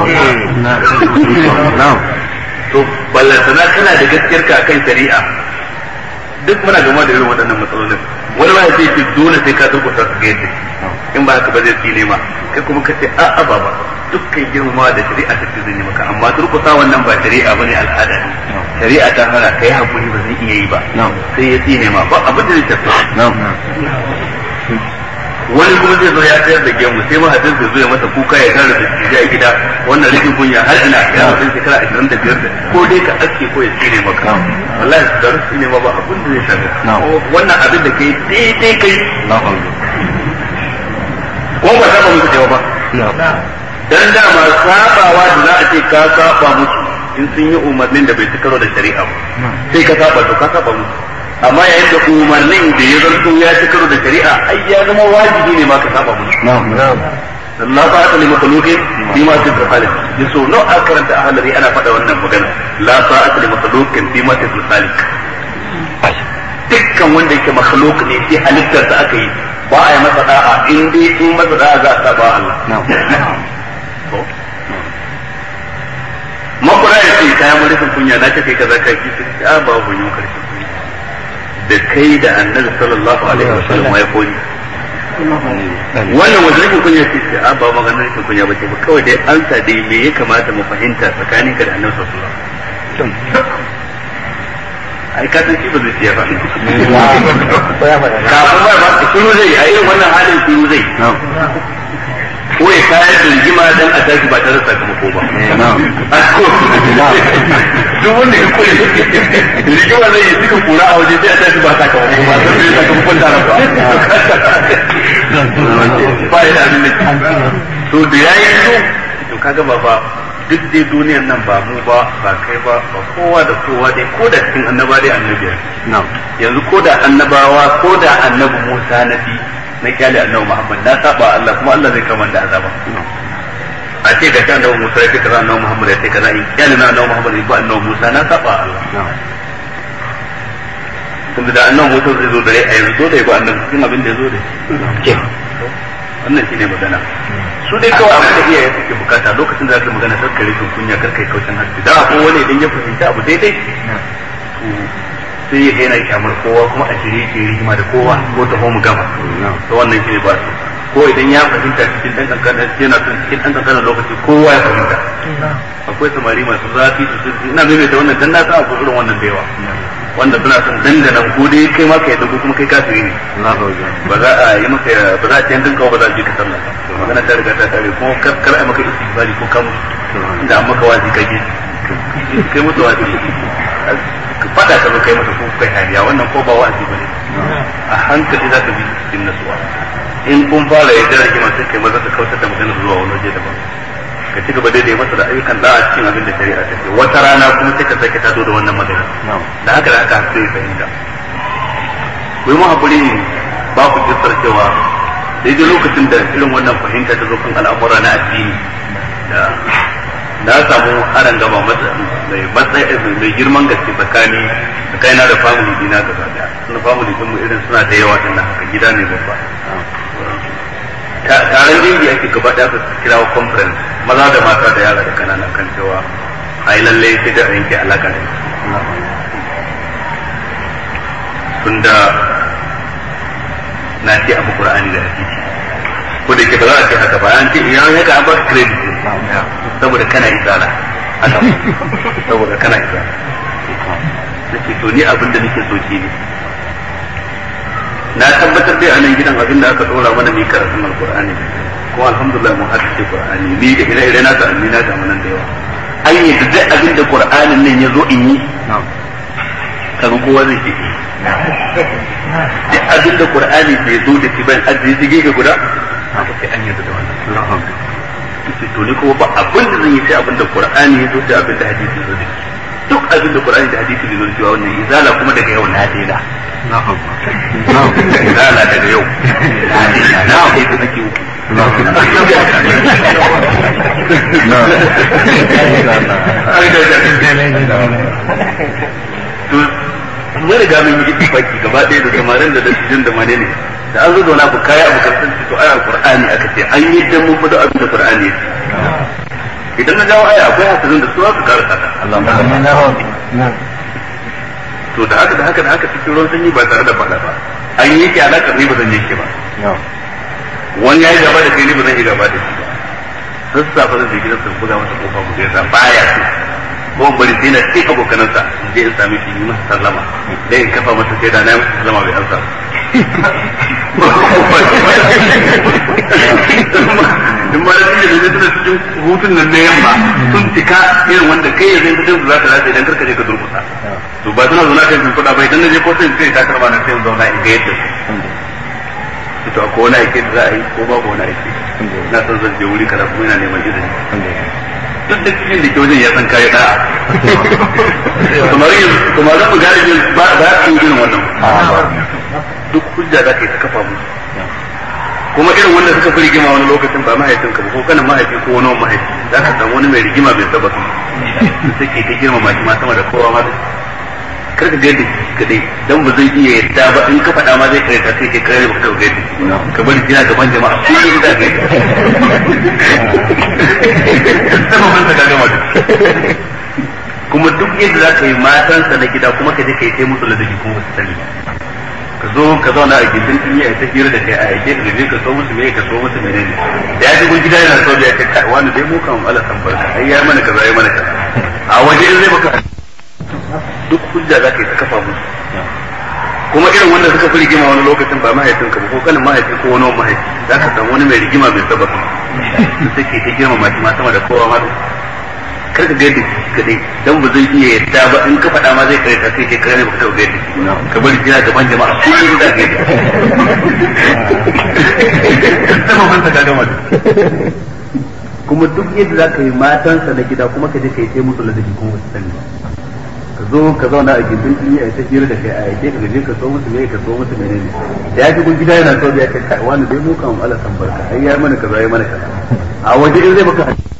to ballantana kana da gaskiyar ka kan shari'a duk muna gama da irin waɗannan matsalolin wani ma sai ce dole sai ka turkusa su ga yadda in ba haka ba zai tsine ma kai kuma ka ce a'a ba dukkan girmamawa da shari'a ta ce zan yi maka amma turkusa wannan ba shari'a bane al'ada ne shari'a ta hana kai hakuri ba zai iya yi ba sai ya tsine ma ba abin da zai tafi wani kuma zai zo ya tsayar da gemu sai mahadin zai zo ya masa kuka ya tare da shi a gida wannan rikin kunya har ina ya mutum shekara 25 ko dai ka aske ko ya tsine maka wallahi da su tsine ma ba abin da zai shafi wannan abin da kai daidai kai ko ba za ka musu cewa ba dan dama sabawa da za a ce ka saba musu in sun yi umarnin da bai ci karo da shari'a ba sai ka saba to ka saba musu amma yayin da umarnin da ya zanto ya ci karo da shari'a ai ya zama wajibi ne ma ka saba musu la ta'ata li makhluqin bima fi khaliq yaso no a karanta ahlari ana faɗa wannan magana la ta'ata li makhluqin bima fi khaliq dukkan wanda yake makhluk ne sai halittar sa aka yi ba a yi masa da'a in dai in masa da'a za a saba Allah makura ya ce kayan mulkin kunya na kai kaza kai ki a ba ku yi karshe da kai da annabi sallallahu alaihi wasallam ya koyi wannan wajen kunya ce a ba maganar kunya ba ce ba kawai dai an sa dai me ya kamata mu fahimta tsakanin ka da annabi sallallahu alaihi wasallam ai ka san shi ba zai ciya ba kafin ba shiru zai a irin wannan halin shiru zai ko ya kayar da rigima dan a tashi ba tare da sakamako ba duk wanda ya kula rigima zai yi suka kura a waje sai a tashi ba sakamako ba don bai sakamakon tare ba ba ya da abin da to da ya yi to kaga ba duk dai duniyar nan ba mu ba kai ba kowa da kowa dai ko da cikin annaba dai annabi yanzu ko da annabawa ko da annabi Musa nabi na kyale annabi Muhammad na saba Allah kuma Allah zai kama da azaba a ce ga kan annabi Musa ya ce kaza annabi Muhammad ya ce kaza in kana na annabi Muhammad ba annabi Musa na saba Allah tunda da annabi Musa zai zo dare a yanzu dole ya ba annabi cikin abin da ya zo da wannan shine magana su dai kawai abin da iyaye suke bukata lokacin da zaka magana kar kai rikin kunya kar kai kaucin harshe da ko wani idan ya fahimta abu daidai sai ya daina kyamar kowa kuma a jire ke rigima da kowa ko ta mu gama to wannan shine ba su ko idan ya fahimta cikin dan kankan yana son cikin dan kankan lokaci kowa ya fahimta akwai samari masu zafi su ina mai da wannan dan na sa abu irin wannan da yawa wanda suna son dangana ko dai kai ma kai dago kuma kai kafiri ne ba za a yi maka ba za a ce dinka ba za a ji ka sallah magana ta riga ta tare kuma kar a maka istighfari ko kamu inda an maka wazi kage kai mutu wazi ka fada ka zo kai masa ko kai hariya wannan ko ba wazi bane a hankali za ka bi cikin nasuwa in kun fara yadda rigima sai kai maza ka kautar da magana zuwa wani waje daban ka ci gaba daidai masa da ayyukan da'a cikin abin da shari'a ta ce wata rana kuma sai ka sake tado da wannan magana da haka sai fahimta ku yi hakuri ba ku kisar cewa daidai lokacin da irin wannan fahimta ta zo kan al'amura na addini da na samu aran gaba mai girman gaske tsakanina da family dina gaba daya suna family din mu irin suna da yawa din haka gida ne babba taron dangi ake gaba daya ka kira conference maza da mata da yara da kanana kan cewa ai lalle sai da yanke alaka ne tunda na ce abu Qur'ani da hadisi ko da ke ba za a ce haka ba an ce idan haka an ba credit saboda kana isala haka saboda kana isala nake to ni abin da nake so shi ne na tabbatar dai a nan gidan abin da aka dora mana mai karatun alqur'ani kuma alhamdulillah mun haddace qur'ani ni da ire-ire na ta amina da manan da yawa an yi da duk abin da qur'anin nan ya zo in yi kaga kowa zai ce duk abin da qur'ani bai zo da shi ban ajiye shi gefe guda haka sai an yarda da wannan to ni kuma ba abin da zan yi sai abin da qur'ani ya zo da abin da hadisi ya zo da duk abin da qur'ani da hadisi ya zo da wannan izala kuma daga yau na daina izala daga yau na kai da nake to mun riga mun yi ittifaki gaba ɗaya da samarin da dattijin da mane ne da an zo da wani abu kaya abu karsan to aya qur'ani aka ce an yi dan mun fada abin da qur'ani idan na jawo aya akwai hadisin da su aka karanta ta to da haka cikin ruwan sanyi ba tare da fada ba an yi ki alakar ni ba zan yanke ba wani ya yi gaba da kai ni ba zan yi gaba da shi ba sassafa zan je gidan su buga masa kofa mu gaisa baya so ko bari sai na sai abokanansa in je in same shi yi masa sallama dai in kafa masa sai da na yi masa sallama bai ansa in ba da cikin da suna cikin hutun nan na yamma sun cika irin wanda kai ya zai fitin su za ka rasa idan karka je ka durkusa to ba suna zauna kan shimfiɗa ba idan na je ko sai ta karba na sai zauna in ga yadda su to akwai wani aiki da za a yi ko babu wani aiki na san zan je wuri kaza kuma ina neman izini duk da cikin da ke wajen ya san kayi da'a kuma zan mu gane ba za su yi irin wannan duk hujja za ka yi ta kafa musu kuma irin wanda suka fi rigima wani lokacin ba mahaifinka ba ko kanin mahaifi ko wani mahaifi za ka samu wani mai rigima mai sabaka sai ke ta girma shi ma sama da kowa ma kar ka gaida kadai dan ba zai iya yadda ba in ka faɗa ma zai kare ta sai ke kare ba ka gaida ka bari jina gaban jama'a ko ne da gaida sama man ka gama da kuma duk yadda za ka yi matansa na gida kuma ka je ka yi sai musu ladabi kuma su sani ka zo ka zauna a gindin duniya ya ta hira da kai a yake ka je ka so musu me ka so musu menene da ya shigo gida yana so da ya kai wani dai mu kan Allah san barka ai ya mana kaza ya mana kaza a waje zai baka duk hujja za ka yi ta kafa musu kuma irin wanda suka fi rigima wani lokacin ba mahaifinka ba ko kanin mahaifi ko wani mahaifi za ka samu wani mai rigima mai sabaka sai ke ta girma ma sama da kowa ma kar ka gaida shi kadai dan ba zai iya yadda ba in ka faɗa ma zai kare ta sai ke kare ba ka gaida shi ka bari jina gaban jama'a ko ne da gaida sama ban ta gama kuma duk yadda za ka yi matansa na gida kuma ka je ka yi sai musu ladabi kuma su sani ka zo ka zauna a gindin duniya a ta hira da kai a yake ka je ka so musu me ka so musu menene da ya shigo gida yana so da ya kai wani dai mu kan Allah san barka ai ya mana kaza ya mana kaza a waje in zai maka